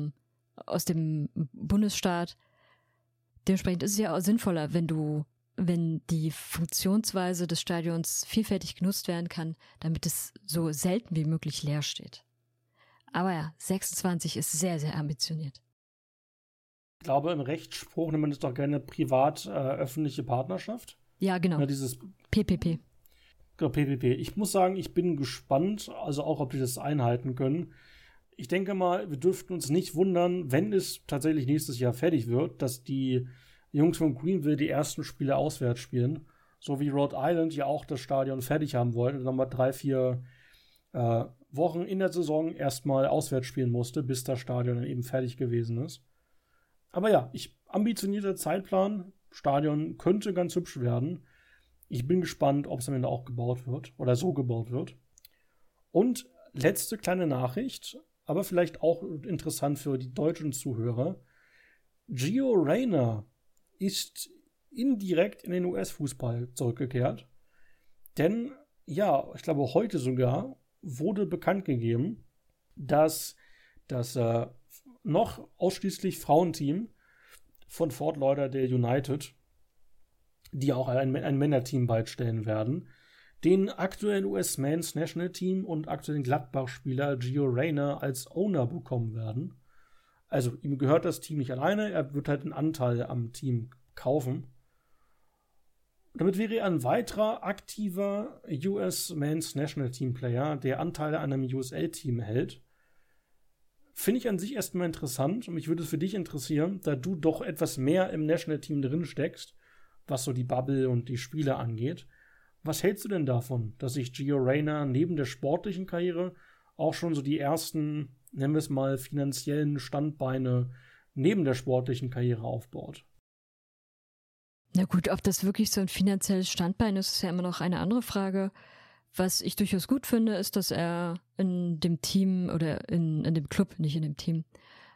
dem Bundesstaat. Dementsprechend ist es ja auch sinnvoller, wenn die Funktionsweise des Stadions vielfältig genutzt werden kann, damit es so selten wie möglich leer steht. Aber ja, 26 ist sehr, sehr ambitioniert. Ich glaube, im Rechtsspruch nennt man das doch gerne privat-öffentliche Partnerschaft. Ja, genau. Ja, dieses PPP. Genau, PPP. Ich muss sagen, ich bin gespannt, also auch, ob die das einhalten können. Ich denke mal, wir dürften uns nicht wundern, wenn es tatsächlich nächstes Jahr fertig wird, dass die Jungs von Greenville die ersten Spiele auswärts spielen. So wie Rhode Island ja auch das Stadion fertig haben wollte und nochmal 3-4 Wochen in der Saison erstmal auswärts spielen musste, bis das Stadion dann eben fertig gewesen ist. Aber ja, ambitionierter Zeitplan. Stadion könnte ganz hübsch werden. Ich bin gespannt, ob es am Ende auch gebaut wird oder so gebaut wird. Und letzte kleine Nachricht, aber vielleicht auch interessant für die deutschen Zuhörer. Gio Reyna ist indirekt in den US-Fußball zurückgekehrt. Denn, ja, ich glaube heute sogar wurde bekannt gegeben, dass das noch ausschließlich Frauenteam von Fort Lauderdale United, die auch ein Männerteam beistellen werden, den aktuellen US Men's National Team und aktuellen Gladbach-Spieler Gio Reyna als Owner bekommen werden. Also ihm gehört das Team nicht alleine, er wird halt einen Anteil am Team kaufen. Damit wäre er ein weiterer aktiver US Men's National Team Player, der Anteile an einem USL-Team hält. Finde ich an sich erstmal interessant und mich würde es für dich interessieren, da du doch etwas mehr im National Team drin steckst, was so die Bubble und die Spiele angeht. Was hältst du denn davon, dass sich Gio Reyna neben der sportlichen Karriere auch schon so die ersten, nennen wir es mal, finanziellen Standbeine neben der sportlichen Karriere aufbaut? Na gut, ob das wirklich so ein finanzielles Standbein ist, ist ja immer noch eine andere Frage. Was ich durchaus gut finde, ist, dass er in dem Team oder in dem Club, nicht in dem Team,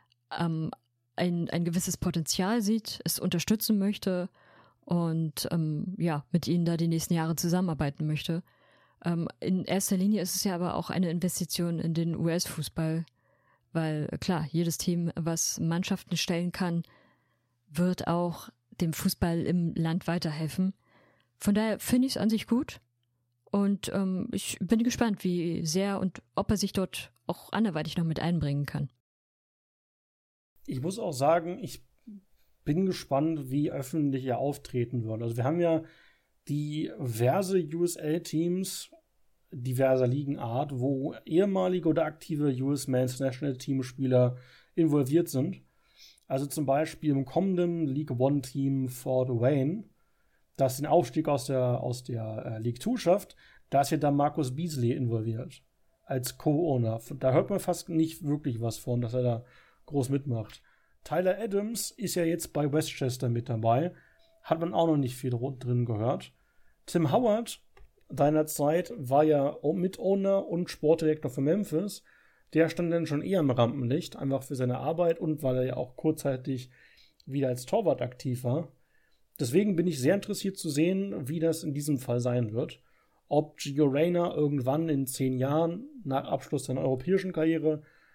ein gewisses Potenzial sieht, es unterstützen möchte und mit ihnen da die nächsten Jahre zusammenarbeiten möchte. In erster Linie ist es ja aber auch eine Investition in den US-Fußball, weil klar, jedes Team, was Mannschaften stellen kann, wird auch dem Fußball im Land weiterhelfen. Von daher finde ich es an sich gut und ich bin gespannt, wie sehr und ob er sich dort auch anderweitig noch mit einbringen kann. Ich muss auch sagen, ich bin gespannt, wie öffentlich er auftreten wird. Also wir haben ja diverse USL-Teams diverser Ligenart, wo ehemalige oder aktive US Men's National Team-Spieler involviert sind. Also zum Beispiel im kommenden League One Team Fort Wayne, das den Aufstieg aus der League Two schafft, da ist ja dann Marcus Beasley involviert als Co-Owner. Da hört man fast nicht wirklich was von, dass er da groß mitmacht. Tyler Adams ist ja jetzt bei Westchester mit dabei, hat man auch noch nicht viel drin gehört. Tim Howard seinerzeit war ja Mitowner und Sportdirektor für Memphis. Der stand dann schon eher im Rampenlicht, einfach für seine Arbeit und weil er ja auch kurzzeitig wieder als Torwart aktiv war. Deswegen bin ich sehr interessiert zu sehen, wie das in diesem Fall sein wird. Ob Gio Reyna irgendwann in 10 Jahren nach Abschluss seiner europäischen Karriere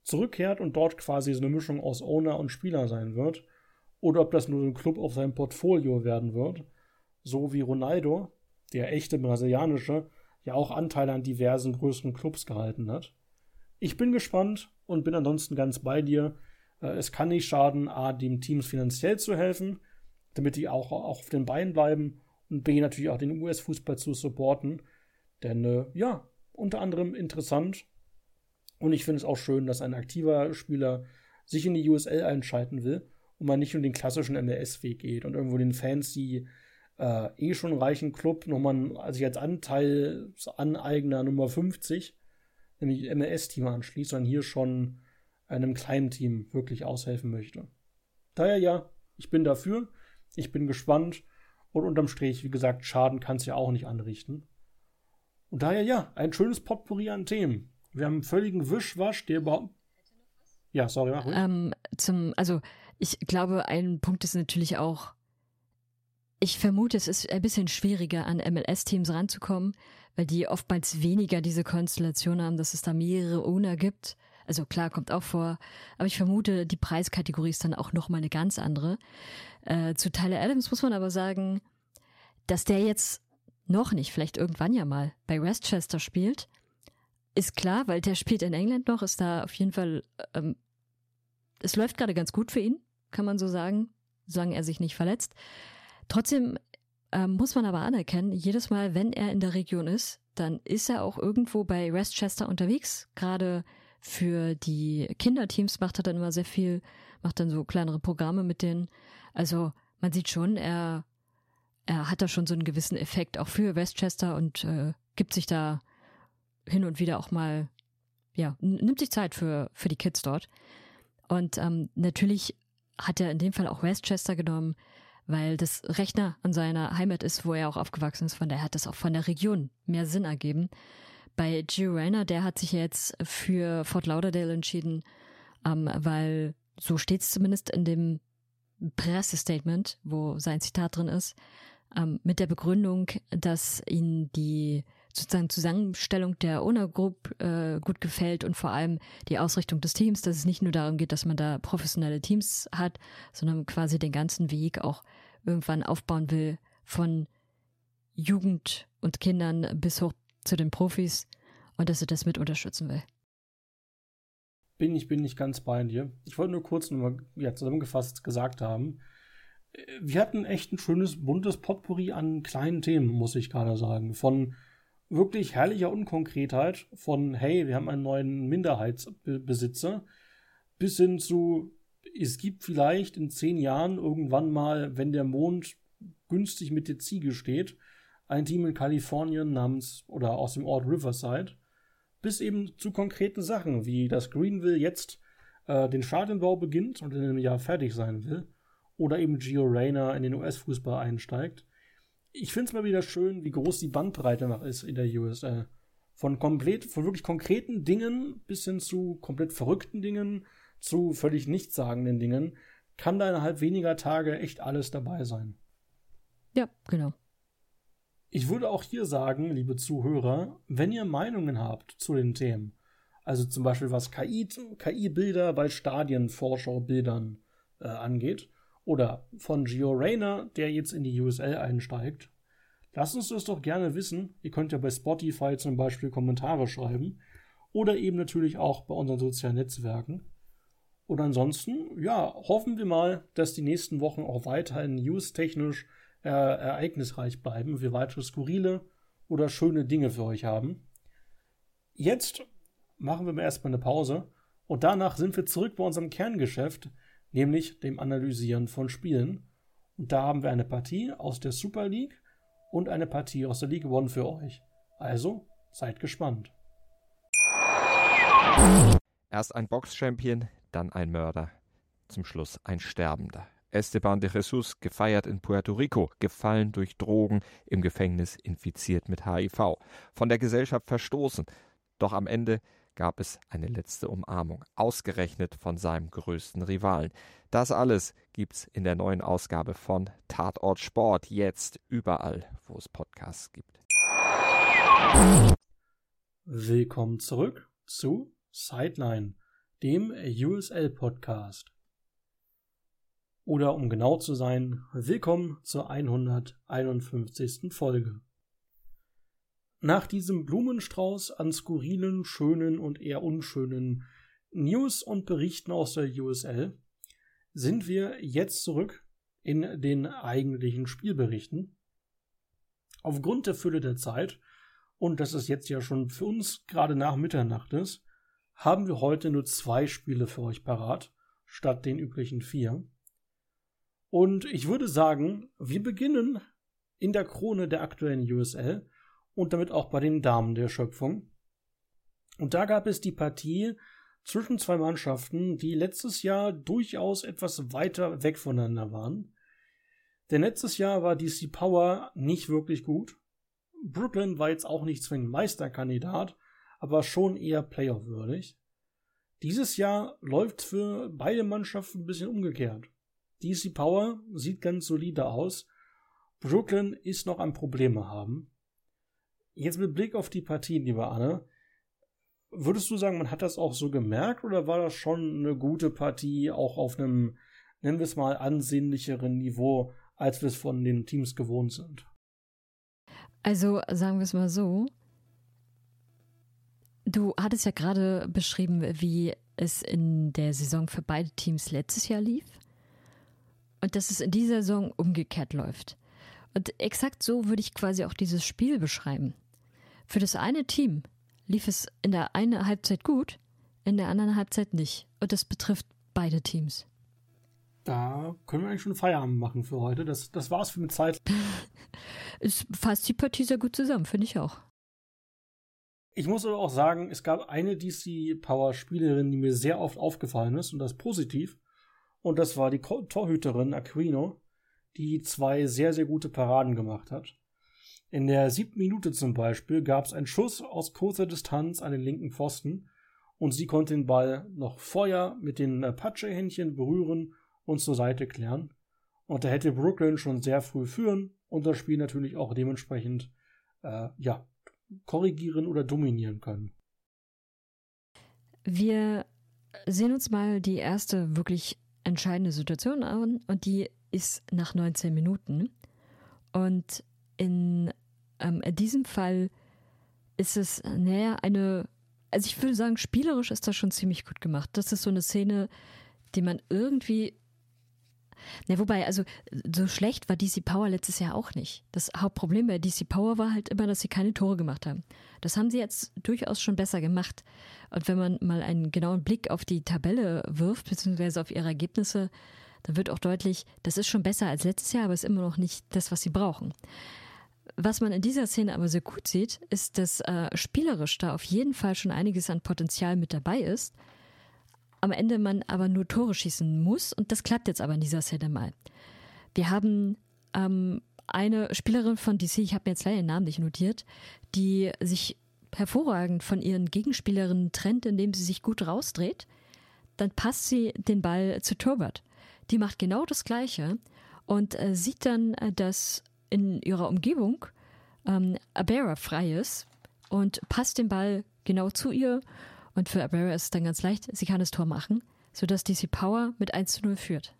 zurückkehrt und dort quasi so eine Mischung aus Owner und Spieler sein wird, oder ob das nur ein Club auf seinem Portfolio werden wird, so wie Ronaldo, der echte Brasilianische, ja auch Anteile an diversen größeren Clubs gehalten hat. Ich bin gespannt und bin ansonsten ganz bei dir. Es kann nicht schaden, A, dem Teams finanziell zu helfen, damit die auch auf den Beinen bleiben, und B, natürlich auch den US-Fußball zu supporten. Denn unter anderem interessant, und ich finde es auch schön, dass ein aktiver Spieler sich in die USL einschalten will und man nicht nur den klassischen MLS-Weg geht und irgendwo den Fans, die schon reichen Club nochmal sich als Anteilsaneigner Nummer 50, nämlich MLS-Team anschließt, sondern hier schon einem kleinen Team wirklich aushelfen möchte. Daher ich bin dafür, ich bin gespannt und unterm Strich, wie gesagt, Schaden kann es ja auch nicht anrichten. Und daher ein schönes Potpourri an Themen. Wir haben einen völligen Wischwasch, der überhaupt... Ja, sorry, mach ruhig. Ich glaube, ein Punkt ist natürlich auch, ich vermute, es ist ein bisschen schwieriger, an MLS-Teams ranzukommen, weil die oftmals weniger diese Konstellation haben, dass es da mehrere Owner gibt. Also klar, kommt auch vor, aber ich vermute, die Preiskategorie ist dann auch nochmal eine ganz andere. Zu Tyler Adams muss man aber sagen, dass der jetzt noch nicht, vielleicht irgendwann ja mal, bei Westchester spielt, ist klar, weil der spielt in England noch, ist da auf jeden Fall, es läuft gerade ganz gut für ihn, kann man so sagen, solange er sich nicht verletzt. Trotzdem muss man aber anerkennen, jedes Mal, wenn er in der Region ist, dann ist er auch irgendwo bei Westchester unterwegs. Gerade für die Kinderteams macht er dann immer sehr viel, macht dann so kleinere Programme mit denen. Also man sieht schon, er hat da schon so einen gewissen Effekt auch für Westchester und gibt sich da hin und wieder auch mal, nimmt sich Zeit für die Kids dort. Und natürlich hat er in dem Fall auch Westchester genommen, weil das Rechner an seiner Heimat ist, wo er auch aufgewachsen ist. Von daher hat das auch von der Region mehr Sinn ergeben. Bei Gio Reyna, der hat sich jetzt für Fort Lauderdale entschieden, weil so steht es zumindest in dem Pressestatement, wo sein Zitat drin ist, mit der Begründung, dass ihn die sozusagen Zusammenstellung der Owner Group gut gefällt und vor allem die Ausrichtung des Teams, dass es nicht nur darum geht, dass man da professionelle Teams hat, sondern quasi den ganzen Weg auch irgendwann aufbauen will, von Jugend und Kindern bis hoch zu den Profis, und dass er das mit unterstützen will. Bin ich ganz bei dir. Ich wollte nur kurz zusammengefasst gesagt haben, wir hatten echt ein schönes, buntes Potpourri an kleinen Themen, muss ich gerade sagen. Von wirklich herrlicher Unkonkretheit, von hey, wir haben einen neuen Minderheitsbesitzer, bis hin zu, es gibt vielleicht in 10 Jahren irgendwann mal, wenn der Mond günstig mit der Ziege steht, ein Team in Kalifornien aus dem Ort Riverside, bis eben zu konkreten Sachen, wie dass Greenville jetzt den Stadionbau beginnt und in einem Jahr fertig sein will, oder eben Gio Reyna in den US-Fußball einsteigt. Ich finde es mal wieder schön, wie groß die Bandbreite noch ist in der USL. Von wirklich konkreten Dingen bis hin zu komplett verrückten Dingen, zu völlig nichtssagenden Dingen, kann da innerhalb weniger Tage echt alles dabei sein. Ja, genau. Ich würde auch hier sagen, liebe Zuhörer, wenn ihr Meinungen habt zu den Themen, also zum Beispiel was KI-Bilder bei Stadienvorschaubildern angeht, oder von Gio Reyna, der jetzt in die USL einsteigt, lasst uns das doch gerne wissen. Ihr könnt ja bei Spotify zum Beispiel Kommentare schreiben oder eben natürlich auch bei unseren sozialen Netzwerken. Und ansonsten, hoffen wir mal, dass die nächsten Wochen auch weiterhin news-technisch ereignisreich bleiben und wir weitere skurrile oder schöne Dinge für euch haben. Jetzt machen wir mal erstmal eine Pause und danach sind wir zurück bei unserem Kerngeschäft, nämlich dem Analysieren von Spielen. Und da haben wir eine Partie aus der Super League und eine Partie aus der League One für euch. Also, seid gespannt. Erst ein Box-Champion, dann ein Mörder. Zum Schluss ein Sterbender. Esteban de Jesus, gefeiert in Puerto Rico, gefallen durch Drogen, im Gefängnis infiziert mit HIV, von der Gesellschaft verstoßen. Doch am Ende gab es eine letzte Umarmung, ausgerechnet von seinem größten Rivalen. Das alles gibt's in der neuen Ausgabe von Tatort Sport, jetzt überall, wo es Podcasts gibt. Willkommen zurück zu Sideline, dem USL-Podcast. Oder um genau zu sein, willkommen zur 151. Folge. Nach diesem Blumenstrauß an skurrilen, schönen und eher unschönen News und Berichten aus der USL sind wir jetzt zurück in den eigentlichen Spielberichten. Aufgrund der Fülle der Zeit, und dass es jetzt ja schon für uns gerade nach Mitternacht ist, haben wir heute nur 2 Spiele für euch parat, statt den üblichen 4. Und ich würde sagen, wir beginnen in der Krone der aktuellen USL und damit auch bei den Damen der Schöpfung. Und da gab es die Partie zwischen 2 Mannschaften, die letztes Jahr durchaus etwas weiter weg voneinander waren. Denn letztes Jahr war DC Power nicht wirklich gut. Brooklyn war jetzt auch nicht zwingend Meisterkandidat, aber schon eher Playoff-würdig. Dieses Jahr läuft für beide Mannschaften ein bisschen umgekehrt. DC Power sieht ganz solide aus. Brooklyn ist noch ein Probleme haben. Jetzt mit Blick auf die Partien, liebe Anne, würdest du sagen, man hat das auch so gemerkt oder war das schon eine gute Partie, auch auf einem, nennen wir es mal, ansehnlicheren Niveau, als wir es von den Teams gewohnt sind? Also sagen wir es mal so, du hattest ja gerade beschrieben, wie es in der Saison für beide Teams letztes Jahr lief und dass es in dieser Saison umgekehrt läuft. Und exakt so würde ich quasi auch dieses Spiel beschreiben. Für das eine Team lief es in der einen Halbzeit gut, in der anderen Halbzeit nicht. Und das betrifft beide Teams. Da können wir eigentlich schon Feierabend machen für heute. Das war's für eine Zeit. Es fasst die Partie sehr gut zusammen, finde ich auch. Ich muss aber auch sagen, es gab eine DC-Power-Spielerin, die mir sehr oft aufgefallen ist, und das positiv. Und das war die Torhüterin Aquino, die 2 sehr, sehr gute Paraden gemacht hat. In der 7. Minute zum Beispiel gab es einen Schuss aus kurzer Distanz an den linken Pfosten und sie konnte den Ball noch vorher mit den Patschehändchen berühren und zur Seite klären. Und da hätte Brooklyn schon sehr früh führen und das Spiel natürlich auch dementsprechend korrigieren oder dominieren können. Wir sehen uns mal die erste wirklich entscheidende Situation an und die ist nach 19 Minuten. Und in diesem Fall ist es also ich würde sagen, spielerisch ist das schon ziemlich gut gemacht. Das ist so eine Szene, die man irgendwie, wobei, also so schlecht war DC Power letztes Jahr auch nicht. Das Hauptproblem bei DC Power war halt immer, dass sie keine Tore gemacht haben. Das haben sie jetzt durchaus schon besser gemacht. Und wenn man mal einen genauen Blick auf die Tabelle wirft, beziehungsweise auf ihre Ergebnisse, dann wird auch deutlich, das ist schon besser als letztes Jahr, aber ist immer noch nicht das, was sie brauchen. Was man in dieser Szene aber sehr gut sieht, ist, dass spielerisch da auf jeden Fall schon einiges an Potenzial mit dabei ist. Am Ende man aber nur Tore schießen muss und das klappt jetzt aber in dieser Szene mal. Wir haben eine Spielerin von DC, ich habe mir jetzt leider den Namen nicht notiert, die sich hervorragend von ihren Gegenspielerinnen trennt, indem sie sich gut rausdreht. Dann passt sie den Ball zu Torbert. Die macht genau das Gleiche und sieht dann, dass in ihrer Umgebung Abera frei ist und passt den Ball genau zu ihr. Und für Abera ist es dann ganz leicht, sie kann das Tor machen, sodass DC Power mit 1:0 führt.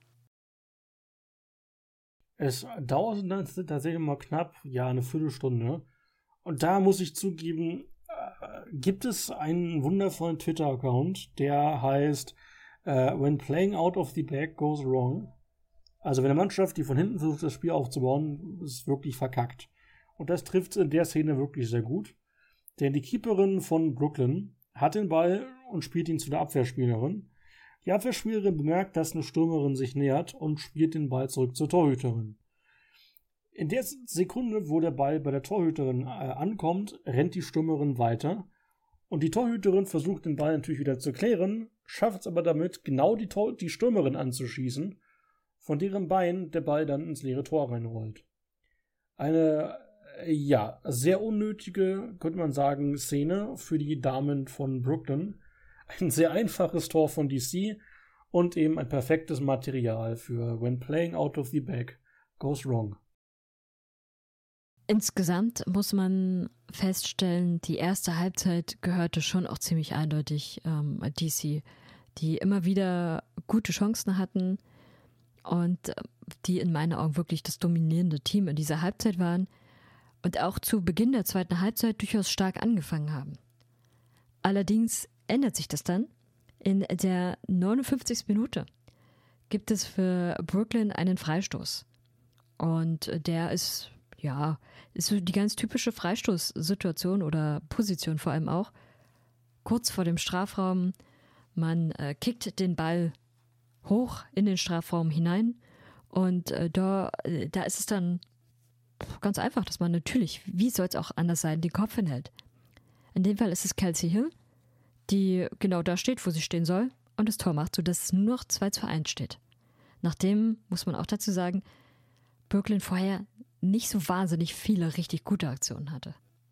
Es dauert dann tatsächlich mal knapp, eine Viertelstunde. Und da muss ich zugeben, gibt es einen wundervollen Twitter-Account, der heißt When playing out of the back goes wrong. Also wenn eine Mannschaft, die von hinten versucht, das Spiel aufzubauen, ist wirklich verkackt. Und das trifft in der Szene wirklich sehr gut. Denn die Keeperin von Brooklyn hat den Ball und spielt ihn zu der Abwehrspielerin. Die Abwehrspielerin bemerkt, dass eine Stürmerin sich nähert und spielt den Ball zurück zur Torhüterin. In der Sekunde, wo der Ball bei der Torhüterin ankommt, rennt die Stürmerin weiter. Und die Torhüterin versucht den Ball natürlich wieder zu klären, schafft es aber damit, genau die Stürmerin anzuschießen, von deren Bein der Ball dann ins leere Tor reinrollt. Eine, sehr unnötige, könnte man sagen, Szene für die Damen von Brooklyn. Ein sehr einfaches Tor von DC und eben ein perfektes Material für When playing out of the back goes wrong. Insgesamt muss man feststellen, die erste Halbzeit gehörte schon auch ziemlich eindeutig DC. die immer wieder gute Chancen hatten und die in meinen Augen wirklich das dominierende Team in dieser Halbzeit waren und auch zu Beginn der zweiten Halbzeit durchaus stark angefangen haben. Allerdings ändert sich das dann. In der 59. Minute gibt es für Brooklyn einen Freistoß. Und der ist so die ganz typische Freistoßsituation oder Position vor allem auch. Kurz vor dem Strafraum, man kickt den Ball hoch in den Strafraum hinein und da ist es dann ganz einfach, dass man natürlich, wie soll es auch anders sein, den Kopf hinhält. In dem Fall ist es Kelsey Hill, die genau da steht, wo sie stehen soll und das Tor macht, sodass es nur noch 2:1 steht. Nachdem, muss man auch dazu sagen, Brooklyn vorher nicht so wahnsinnig viele richtig gute Aktionen hatte.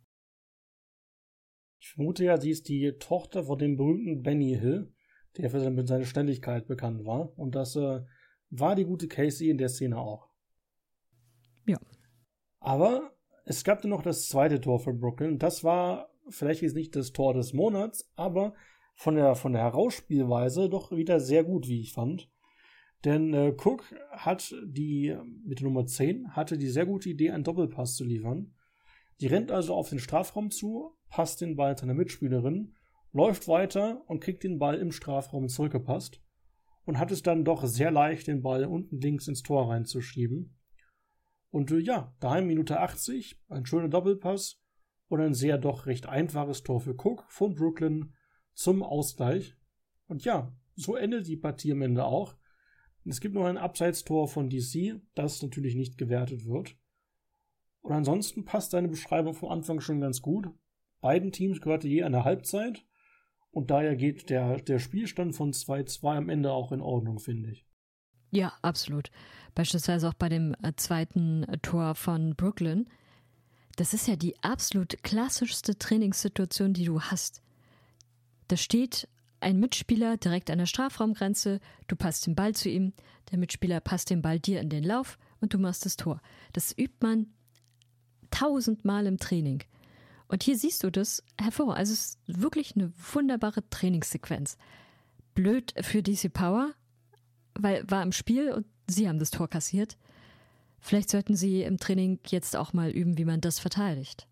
Ich vermute ja, sie ist die Tochter von dem berühmten Benny Hill, der für seine Schnelligkeit bekannt war. Und das war die gute Casey in der Szene auch. Ja. Aber es gab dann noch das zweite Tor für Brooklyn. Das war vielleicht jetzt nicht das Tor des Monats, aber von der Herausspielweise doch wieder sehr gut, wie ich fand. Denn Cook hat mit der Nummer 10 hatte die sehr gute Idee, einen Doppelpass zu liefern. Die rennt also auf den Strafraum zu, passt den Ball seiner Mitspielerin, läuft weiter und kriegt den Ball im Strafraum zurückgepasst und hat es dann doch sehr leicht, den Ball unten links ins Tor reinzuschieben. Und daheim Minute 80, ein schöner Doppelpass und ein sehr doch recht einfaches Tor für Cook von Brooklyn zum Ausgleich. Und ja, so endet die Partie am Ende auch. Es gibt noch ein Abseitstor von DC, das natürlich nicht gewertet wird. Und ansonsten passt seine Beschreibung vom Anfang schon ganz gut. Beiden Teams gehörte je eine Halbzeit und daher geht der Spielstand von 2:2 am Ende auch in Ordnung, finde ich. Ja, absolut. Beispielsweise auch bei dem zweiten Tor von Brooklyn. Das ist ja die absolut klassischste Trainingssituation, die du hast. Da steht ein Mitspieler direkt an der Strafraumgrenze, du passt den Ball zu ihm, der Mitspieler passt den Ball dir in den Lauf und du machst das Tor. Das übt man 1000-mal im Training. Und hier siehst du das hervor. Also es ist wirklich eine wunderbare Trainingssequenz. Blöd für DC Power, weil war im Spiel und sie haben das Tor kassiert. Vielleicht sollten sie im Training jetzt auch mal üben, wie man das verteidigt.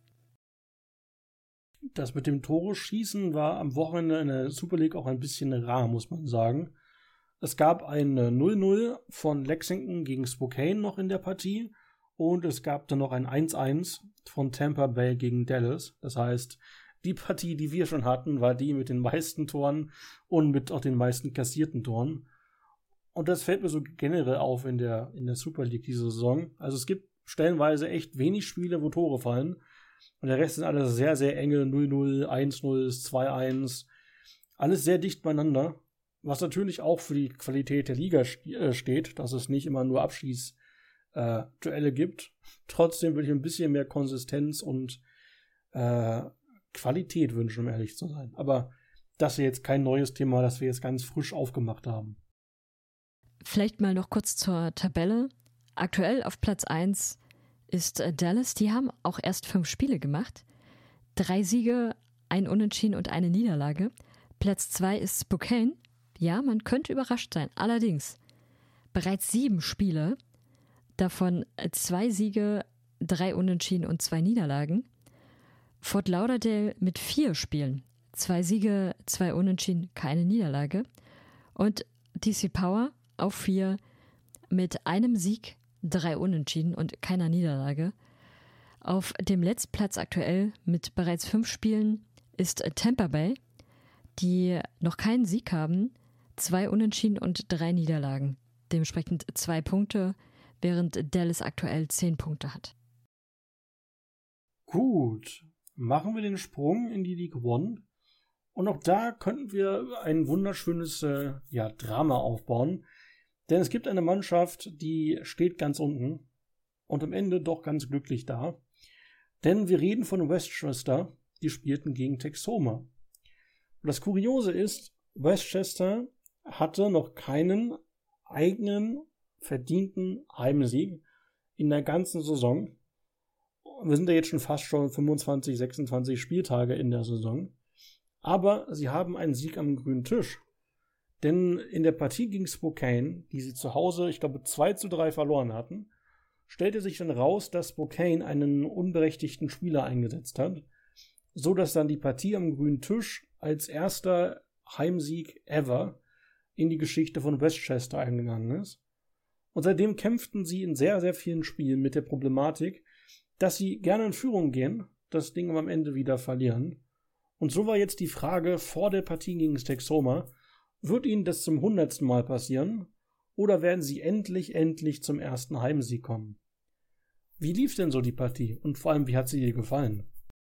Das mit dem Tore schießen war am Wochenende in der Super League auch ein bisschen rar, muss man sagen. Es gab ein 0:0 von Lexington gegen Spokane noch in der Partie und es gab dann noch ein 1:1 von Tampa Bay gegen Dallas. Das heißt, die Partie, die wir schon hatten, war die mit den meisten Toren und mit auch den meisten kassierten Toren. Und das fällt mir so generell auf in der Super League diese Saison. Also es gibt stellenweise echt wenig Spiele, wo Tore fallen. Und der Rest sind alles sehr, sehr enge 0:0, 1:0, 2:1. Alles sehr dicht beieinander. Was natürlich auch für die Qualität der Liga steht, dass es nicht immer nur Abschießduelle gibt. Trotzdem würde ich ein bisschen mehr Konsistenz und Qualität wünschen, um ehrlich zu sein. Aber das ist jetzt kein neues Thema, das wir jetzt ganz frisch aufgemacht haben. Vielleicht mal noch kurz zur Tabelle. Aktuell auf Platz 1 ist Dallas. Die haben auch erst 5 Spiele gemacht. 3 Siege, 1 Unentschieden und 1 Niederlage. Platz 2 ist Spokane. Ja, man könnte überrascht sein. Allerdings bereits 7 Spiele, davon 2 Siege, 3 Unentschieden und 2 Niederlagen. Fort Lauderdale mit 4 Spielen. 2 Siege, 2 Unentschieden, keine Niederlage. Und DC Power auf 4 mit einem Sieg, 3 Unentschieden und keiner Niederlage. Auf dem letzten Platz aktuell mit bereits 5 Spielen ist Tampa Bay, die noch keinen Sieg haben, 2 Unentschieden und 3 Niederlagen. Dementsprechend 2 Punkte, während Dallas aktuell 10 Punkte hat. Gut, machen wir den Sprung in die League One. Und auch da könnten wir ein wunderschönes Drama aufbauen. Denn es gibt eine Mannschaft, die steht ganz unten und am Ende doch ganz glücklich da. Denn wir reden von Westchester, die spielten gegen Texhoma. Und das Kuriose ist, Westchester hatte noch keinen eigenen verdienten Heimsieg in der ganzen Saison. Wir sind ja jetzt schon 25, 26 Spieltage in der Saison. Aber sie haben einen Sieg am grünen Tisch. Denn in der Partie gegen Spokane, die sie zu Hause, ich glaube, 2:3 verloren hatten, stellte sich dann raus, dass Spokane einen unberechtigten Spieler eingesetzt hat, so dass dann die Partie am grünen Tisch als erster Heimsieg ever in die Geschichte von Westchester eingegangen ist. Und seitdem kämpften sie in sehr, sehr vielen Spielen mit der Problematik, dass sie gerne in Führung gehen, das Ding aber am Ende wieder verlieren. Und so war jetzt die Frage vor der Partie gegen Texhoma, wird ihnen das zum 100. Mal passieren oder werden sie endlich zum ersten Heimsieg kommen? Wie lief denn so die Partie und vor allem, wie hat sie dir gefallen?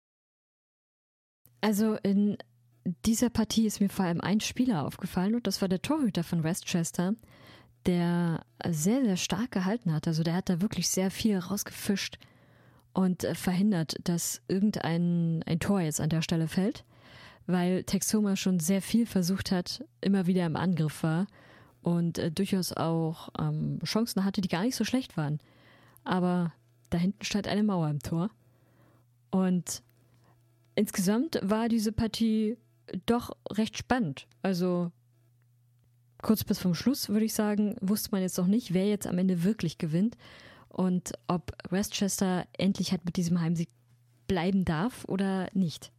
Also in dieser Partie ist mir vor allem ein Spieler aufgefallen und das war der Torhüter von Westchester, der sehr, sehr stark gehalten hat. Also der hat da wirklich sehr viel rausgefischt und verhindert, dass irgendein Tor jetzt an der Stelle fällt, weil Texhoma schon sehr viel versucht hat, immer wieder im Angriff war und durchaus auch Chancen hatte, die gar nicht so schlecht waren. Aber da hinten stand eine Mauer im Tor. Und insgesamt war diese Partie doch recht spannend. Also kurz bis zum Schluss, würde ich sagen, wusste man jetzt noch nicht, wer jetzt am Ende wirklich gewinnt und ob Westchester endlich halt mit diesem Heimsieg bleiben darf oder nicht.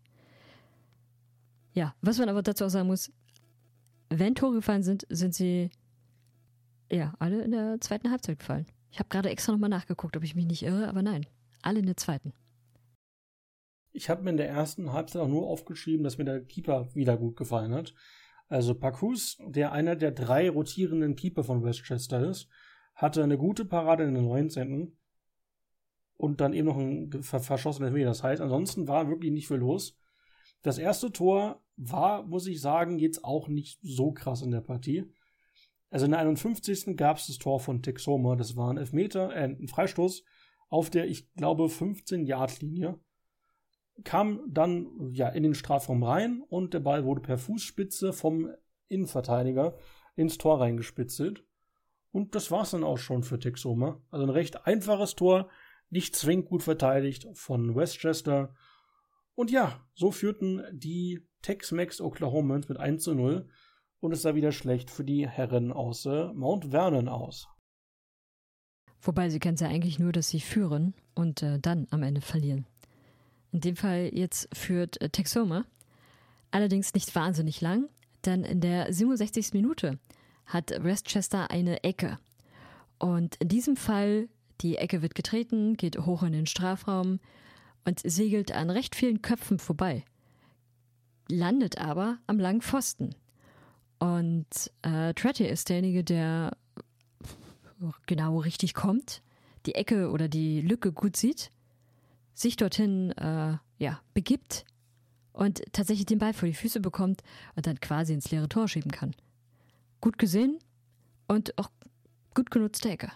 Ja, was man aber dazu auch sagen muss, wenn Tore gefallen sind, sind sie ja alle in der zweiten Halbzeit gefallen. Ich habe gerade extra nochmal nachgeguckt, ob ich mich nicht irre, aber nein, alle in der zweiten. Ich habe mir in der ersten Halbzeit auch nur aufgeschrieben, dass mir der Keeper wieder gut gefallen hat. Also Pacus, der einer der 3 rotierenden Keeper von Westchester ist, hatte eine gute Parade in den 19. und dann eben noch ein verschossenes Elfmeter. Das heißt, ansonsten war wirklich nicht viel los. Das erste Tor war, muss ich sagen, jetzt auch nicht so krass in der Partie. Also in der 51. gab es das Tor von Texhoma. Das war ein Elfmeter, ein Freistoß auf der, ich glaube, 15-Yard-Linie. Kam dann ja in den Strafraum rein und der Ball wurde per Fußspitze vom Innenverteidiger ins Tor reingespitzelt. Und das war es dann auch schon für Texhoma. Also ein recht einfaches Tor, nicht zwingend gut verteidigt von Westchester. Und ja, so führten die Tex-Mex Oklahomans mit 1:0 und es sah wieder schlecht für die Herren aus Mount Vernon aus. Wobei sie kennen es ja eigentlich nur, dass sie führen und dann am Ende verlieren. In dem Fall jetzt führt Texhoma, allerdings nicht wahnsinnig lang, denn in der 67. Minute hat Westchester eine Ecke. Und in diesem Fall, die Ecke wird getreten, geht hoch in den Strafraum und segelt an recht vielen Köpfen vorbei, landet aber am langen Pfosten. Und Tretty ist derjenige, der genau richtig kommt, die Ecke oder die Lücke gut sieht, sich dorthin begibt und tatsächlich den Ball vor die Füße bekommt und dann quasi ins leere Tor schieben kann. Gut gesehen und auch gut genutzte Ecke.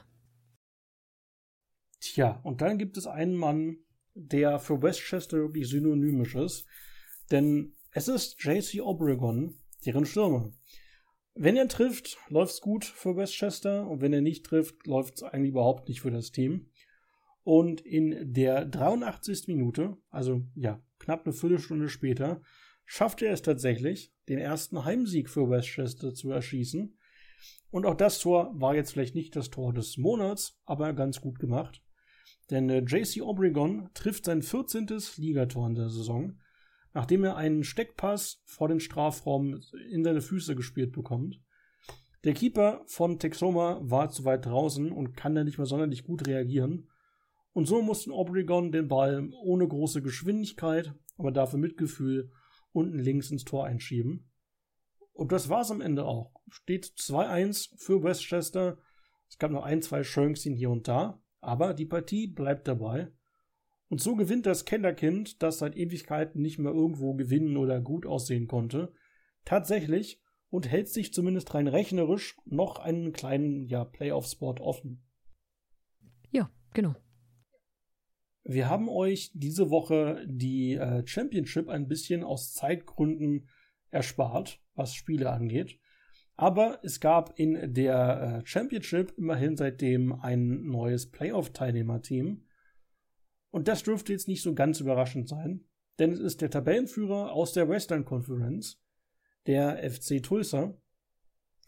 Tja, und dann gibt es einen Mann, der für Westchester wirklich synonymisch ist, denn es ist JC Obregon, deren Stürmer. Wenn er trifft, läuft's gut für Westchester und wenn er nicht trifft, läuft's eigentlich überhaupt nicht für das Team. Und in der 83. Minute, also ja, knapp eine Viertelstunde später, schafft er es tatsächlich, den ersten Heimsieg für Westchester zu erschießen. Und auch das Tor war jetzt vielleicht nicht das Tor des Monats, aber ganz gut gemacht. Denn JC Obregon trifft sein 14. Ligator in der Saison, nachdem er einen Steckpass vor den Strafraum in seine Füße gespielt bekommt. Der Keeper von Texhoma war zu weit draußen und kann da nicht mehr sonderlich gut reagieren. Und so mussten Obregon den Ball ohne große Geschwindigkeit, aber dafür mit Gefühl, unten links ins Tor einschieben. Und das war's am Ende auch. Steht 2:1 für Westchester. Es gab noch 1-2 Chancen hier und da, aber die Partie bleibt dabei. Und so gewinnt das Kellerkind, das seit Ewigkeiten nicht mehr irgendwo gewinnen oder gut aussehen konnte, tatsächlich und hält sich zumindest rein rechnerisch noch einen kleinen Playoff-Spot offen. Ja, genau. Wir haben euch diese Woche die Championship ein bisschen aus Zeitgründen erspart, was Spiele angeht. Aber es gab in der Championship immerhin seitdem ein neues Playoff-Teilnehmerteam. Und das dürfte jetzt nicht so ganz überraschend sein, denn es ist der Tabellenführer aus der Western Conference, der FC Tulsa.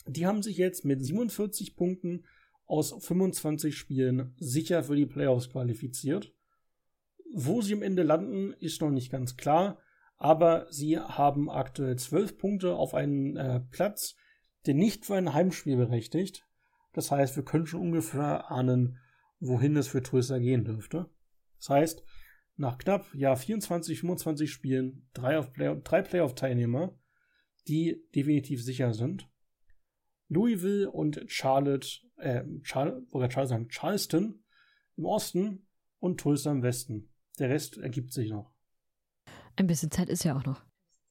Die haben sich jetzt mit 47 Punkten aus 25 Spielen sicher für die Playoffs qualifiziert. Wo sie am Ende landen, ist noch nicht ganz klar, aber sie haben aktuell 12 Punkte auf einen Platz, der nicht für ein Heimspiel berechtigt. Das heißt, wir können schon ungefähr ahnen, wohin es für Tulsa gehen dürfte. Das heißt, nach knapp 24, 25 Spielen 3 Playoff-Teilnehmer, die definitiv sicher sind. Louisville und Charleston im Osten und Tulsa im Westen. Der Rest ergibt sich noch. Ein bisschen Zeit ist ja auch noch.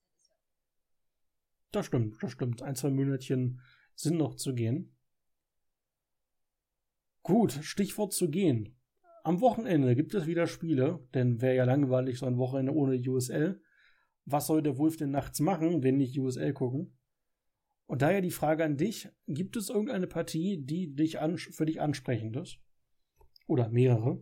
Das stimmt. 1-2 Monatchen sind noch zu gehen. Gut, Stichwort zu gehen. Am Wochenende gibt es wieder Spiele, denn wäre ja langweilig so ein Wochenende ohne USL. Was soll der Wolf denn nachts machen, wenn nicht USL gucken? Und daher die Frage an dich, gibt es irgendeine Partie, die für dich ansprechend ist? Oder mehrere?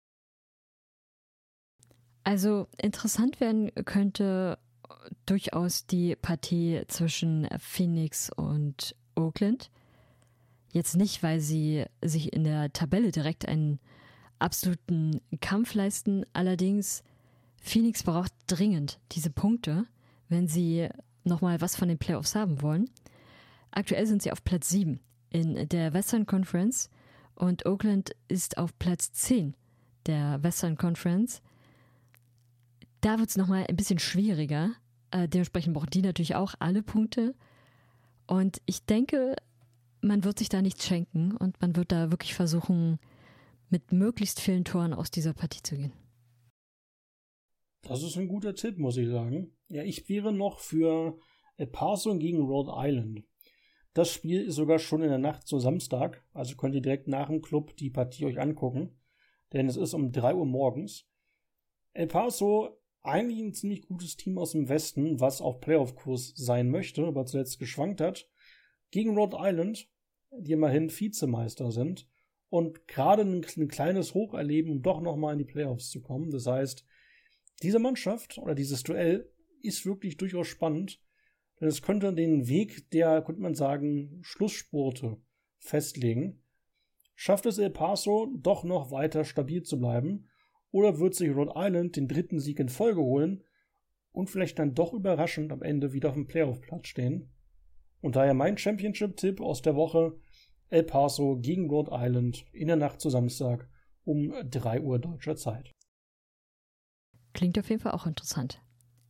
Also interessant werden könnte durchaus die Partie zwischen Phoenix und Oakland. Jetzt nicht, weil sie sich in der Tabelle direkt einen absoluten Kampf leisten. Allerdings, Phoenix braucht dringend diese Punkte, wenn sie nochmal was von den Playoffs haben wollen. Aktuell sind sie auf Platz 7 in der Western Conference und Oakland ist auf Platz 10 der Western Conference. Da wird es nochmal ein bisschen schwieriger. Dementsprechend brauchen die natürlich auch alle Punkte. Und ich denke, man wird sich da nichts schenken und man wird da wirklich versuchen, mit möglichst vielen Toren aus dieser Partie zu gehen. Das ist ein guter Tipp, muss ich sagen. Ja, ich wäre noch für El Paso gegen Rhode Island. Das Spiel ist sogar schon in der Nacht zu Samstag, also könnt ihr direkt nach dem Club die Partie euch angucken, denn es ist um 3 Uhr morgens. El Paso, eigentlich ein ziemlich gutes Team aus dem Westen, was auf Playoff-Kurs sein möchte, aber zuletzt geschwankt hat, gegen Rhode Island, die immerhin Vizemeister sind und gerade ein kleines Hoch erleben, um doch nochmal in die Playoffs zu kommen. Das heißt, diese Mannschaft oder dieses Duell ist wirklich durchaus spannend, denn es könnte den Weg der, könnte man sagen, Schlussspurte festlegen. Schafft es El Paso doch noch weiter stabil zu bleiben oder wird sich Rhode Island den 3. Sieg in Folge holen und vielleicht dann doch überraschend am Ende wieder auf dem Playoff-Platz stehen? Und daher mein Championship-Tipp aus der Woche: El Paso gegen Rhode Island in der Nacht zu Samstag um 3 Uhr deutscher Zeit. Klingt auf jeden Fall auch interessant.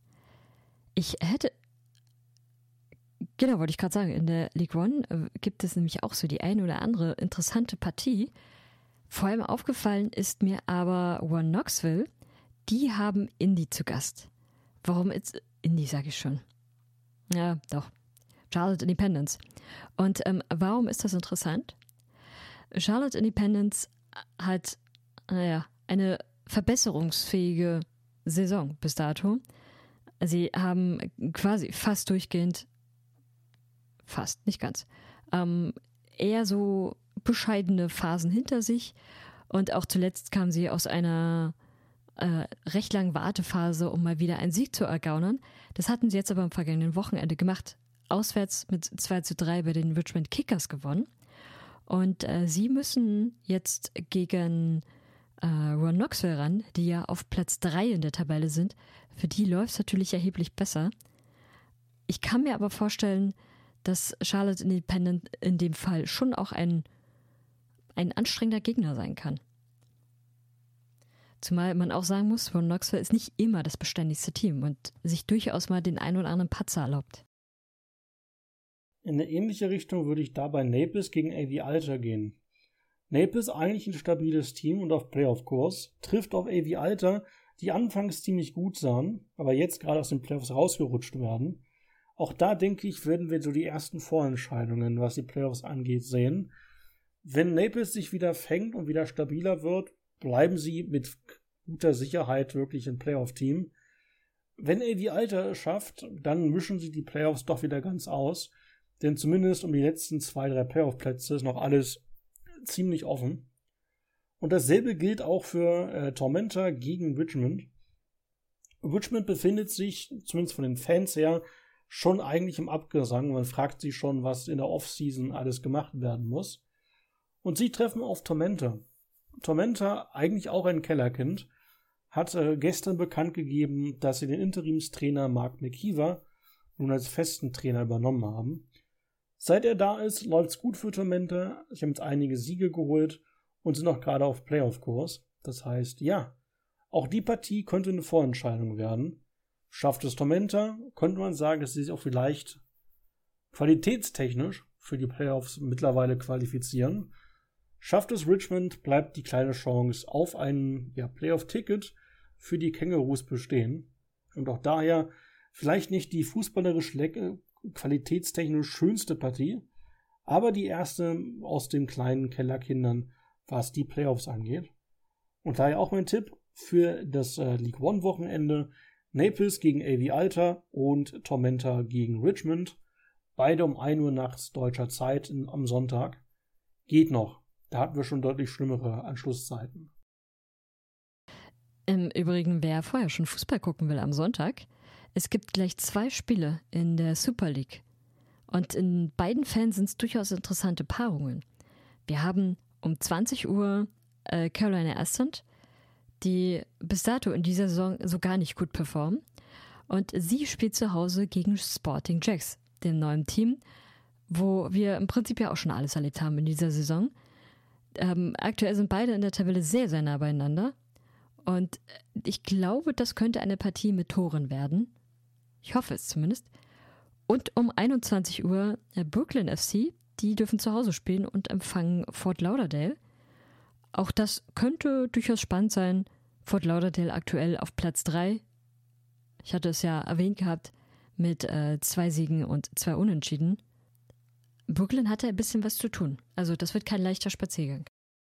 Wollte ich gerade sagen, in der League One gibt es nämlich auch so die eine oder andere interessante Partie. Vor allem aufgefallen ist mir aber One Knoxville, die haben Indy zu Gast. Warum ist Indy, sage ich schon. Ja, doch. Charlotte Independence. Und warum ist das interessant? Charlotte Independence hat, eine verbesserungsfähige Saison bis dato. Sie haben quasi fast durchgehend, nicht ganz, eher so bescheidene Phasen hinter sich. Und auch zuletzt kam sie aus einer recht langen Wartephase, um mal wieder einen Sieg zu ergaunern. Das hatten sie jetzt aber am vergangenen Wochenende gemacht. Auswärts mit 2-3 bei den Richmond Kickers gewonnen. Und sie müssen jetzt gegen One Knoxville ran, die ja auf Platz 3 in der Tabelle sind. Für die läuft es natürlich erheblich besser. Ich kann mir aber vorstellen, dass Charlotte Independent in dem Fall schon auch ein anstrengender Gegner sein kann. Zumal man auch sagen muss, One Knoxville ist nicht immer das beständigste Team und sich durchaus mal den einen oder anderen Patzer erlaubt. In eine ähnliche Richtung würde ich dabei Naples gegen AV Alta gehen. Naples eigentlich ein stabiles Team und auf Playoff-Kurs, trifft auf AV Alta, die anfangs ziemlich gut sahen, aber jetzt gerade aus den Playoffs rausgerutscht werden. Auch da, denke ich, werden wir so die ersten Vorentscheidungen, was die Playoffs angeht, sehen. Wenn Naples sich wieder fängt und wieder stabiler wird, bleiben sie mit guter Sicherheit wirklich ein Playoff-Team. Wenn AV Alta es schafft, dann mischen sie die Playoffs doch wieder ganz aus, denn zumindest um die letzten 2-3 Playoff-Plätze ist noch alles ziemlich offen. Und dasselbe gilt auch für Tormenta gegen Richmond. Richmond befindet sich, zumindest von den Fans her, schon eigentlich im Abgesang. Man fragt sich schon, was in der Offseason alles gemacht werden muss. Und sie treffen auf Tormenta. Tormenta, eigentlich auch ein Kellerkind, hat gestern bekannt gegeben, dass sie den Interimstrainer Mark McKeever nun als festen Trainer übernommen haben. Seit er da ist, läuft's gut für Tormenta. Sie haben jetzt einige Siege geholt und sind auch gerade auf Playoff-Kurs. Das heißt, ja, auch die Partie könnte eine Vorentscheidung werden. Schafft es Tormenta, könnte man sagen, dass sie sich auch vielleicht qualitätstechnisch für die Playoffs mittlerweile qualifizieren. Schafft es Richmond, bleibt die kleine Chance auf ein Playoff-Ticket für die Kängurus bestehen. Und auch daher vielleicht nicht die fußballerisch qualitätstechnisch schönste Partie, aber die erste aus den kleinen Kellerkindern, was die Playoffs angeht. Und daher auch mein Tipp für das League One Wochenende: Naples gegen AV Alta und Tormenta gegen Richmond. Beide um 1 Uhr nachts deutscher Zeit am Sonntag. Geht noch. Da hatten wir schon deutlich schlimmere Anschlusszeiten. Im Übrigen, wer vorher schon Fußball gucken will am Sonntag, es gibt gleich 2 Spiele in der Super League. Und in beiden Fällen sind es durchaus interessante Paarungen. Wir haben um 20 Uhr Carolina Ascent, die bis dato in dieser Saison so gar nicht gut performen. Und sie spielt zu Hause gegen Sporting Jacks, dem neuen Team, wo wir im Prinzip ja auch schon alles erlebt haben in dieser Saison. Aktuell sind beide in der Tabelle sehr, sehr nah beieinander. Und ich glaube, das könnte eine Partie mit Toren werden. Ich hoffe es zumindest. Und um 21 Uhr Brooklyn FC, die dürfen zu Hause spielen und empfangen Fort Lauderdale. Auch das könnte durchaus spannend sein. Fort Lauderdale aktuell auf Platz 3. Ich hatte es ja erwähnt gehabt, mit 2 Siegen und 2 Unentschieden. Brooklyn hatte ein bisschen was zu tun. Also das wird kein leichter Spaziergang.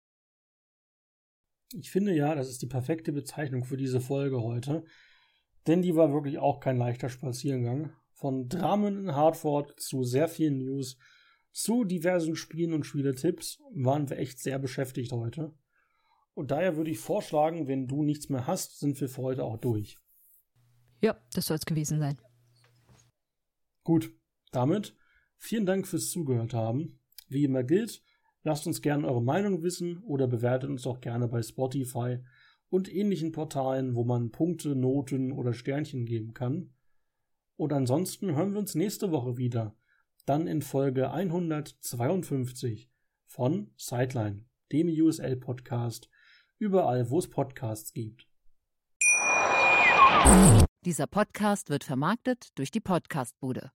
Ich finde ja, das ist die perfekte Bezeichnung für diese Folge heute. Denn die war wirklich auch kein leichter Spaziergang. Von Dramen in Hartford zu sehr vielen News, zu diversen Spielen und Spieletipps waren wir echt sehr beschäftigt heute. Und daher würde ich vorschlagen, wenn du nichts mehr hast, sind wir für heute auch durch. Ja, das soll es gewesen sein. Gut, damit vielen Dank fürs Zugehört haben. Wie immer gilt, lasst uns gerne eure Meinung wissen oder bewertet uns auch gerne bei Spotify und ähnlichen Portalen, wo man Punkte, Noten oder Sternchen geben kann. Und ansonsten hören wir uns nächste Woche wieder, dann in Folge 152 von Sideline, dem USL-Podcast, überall, wo es Podcasts gibt. Dieser Podcast wird vermarktet durch die Podcastbude.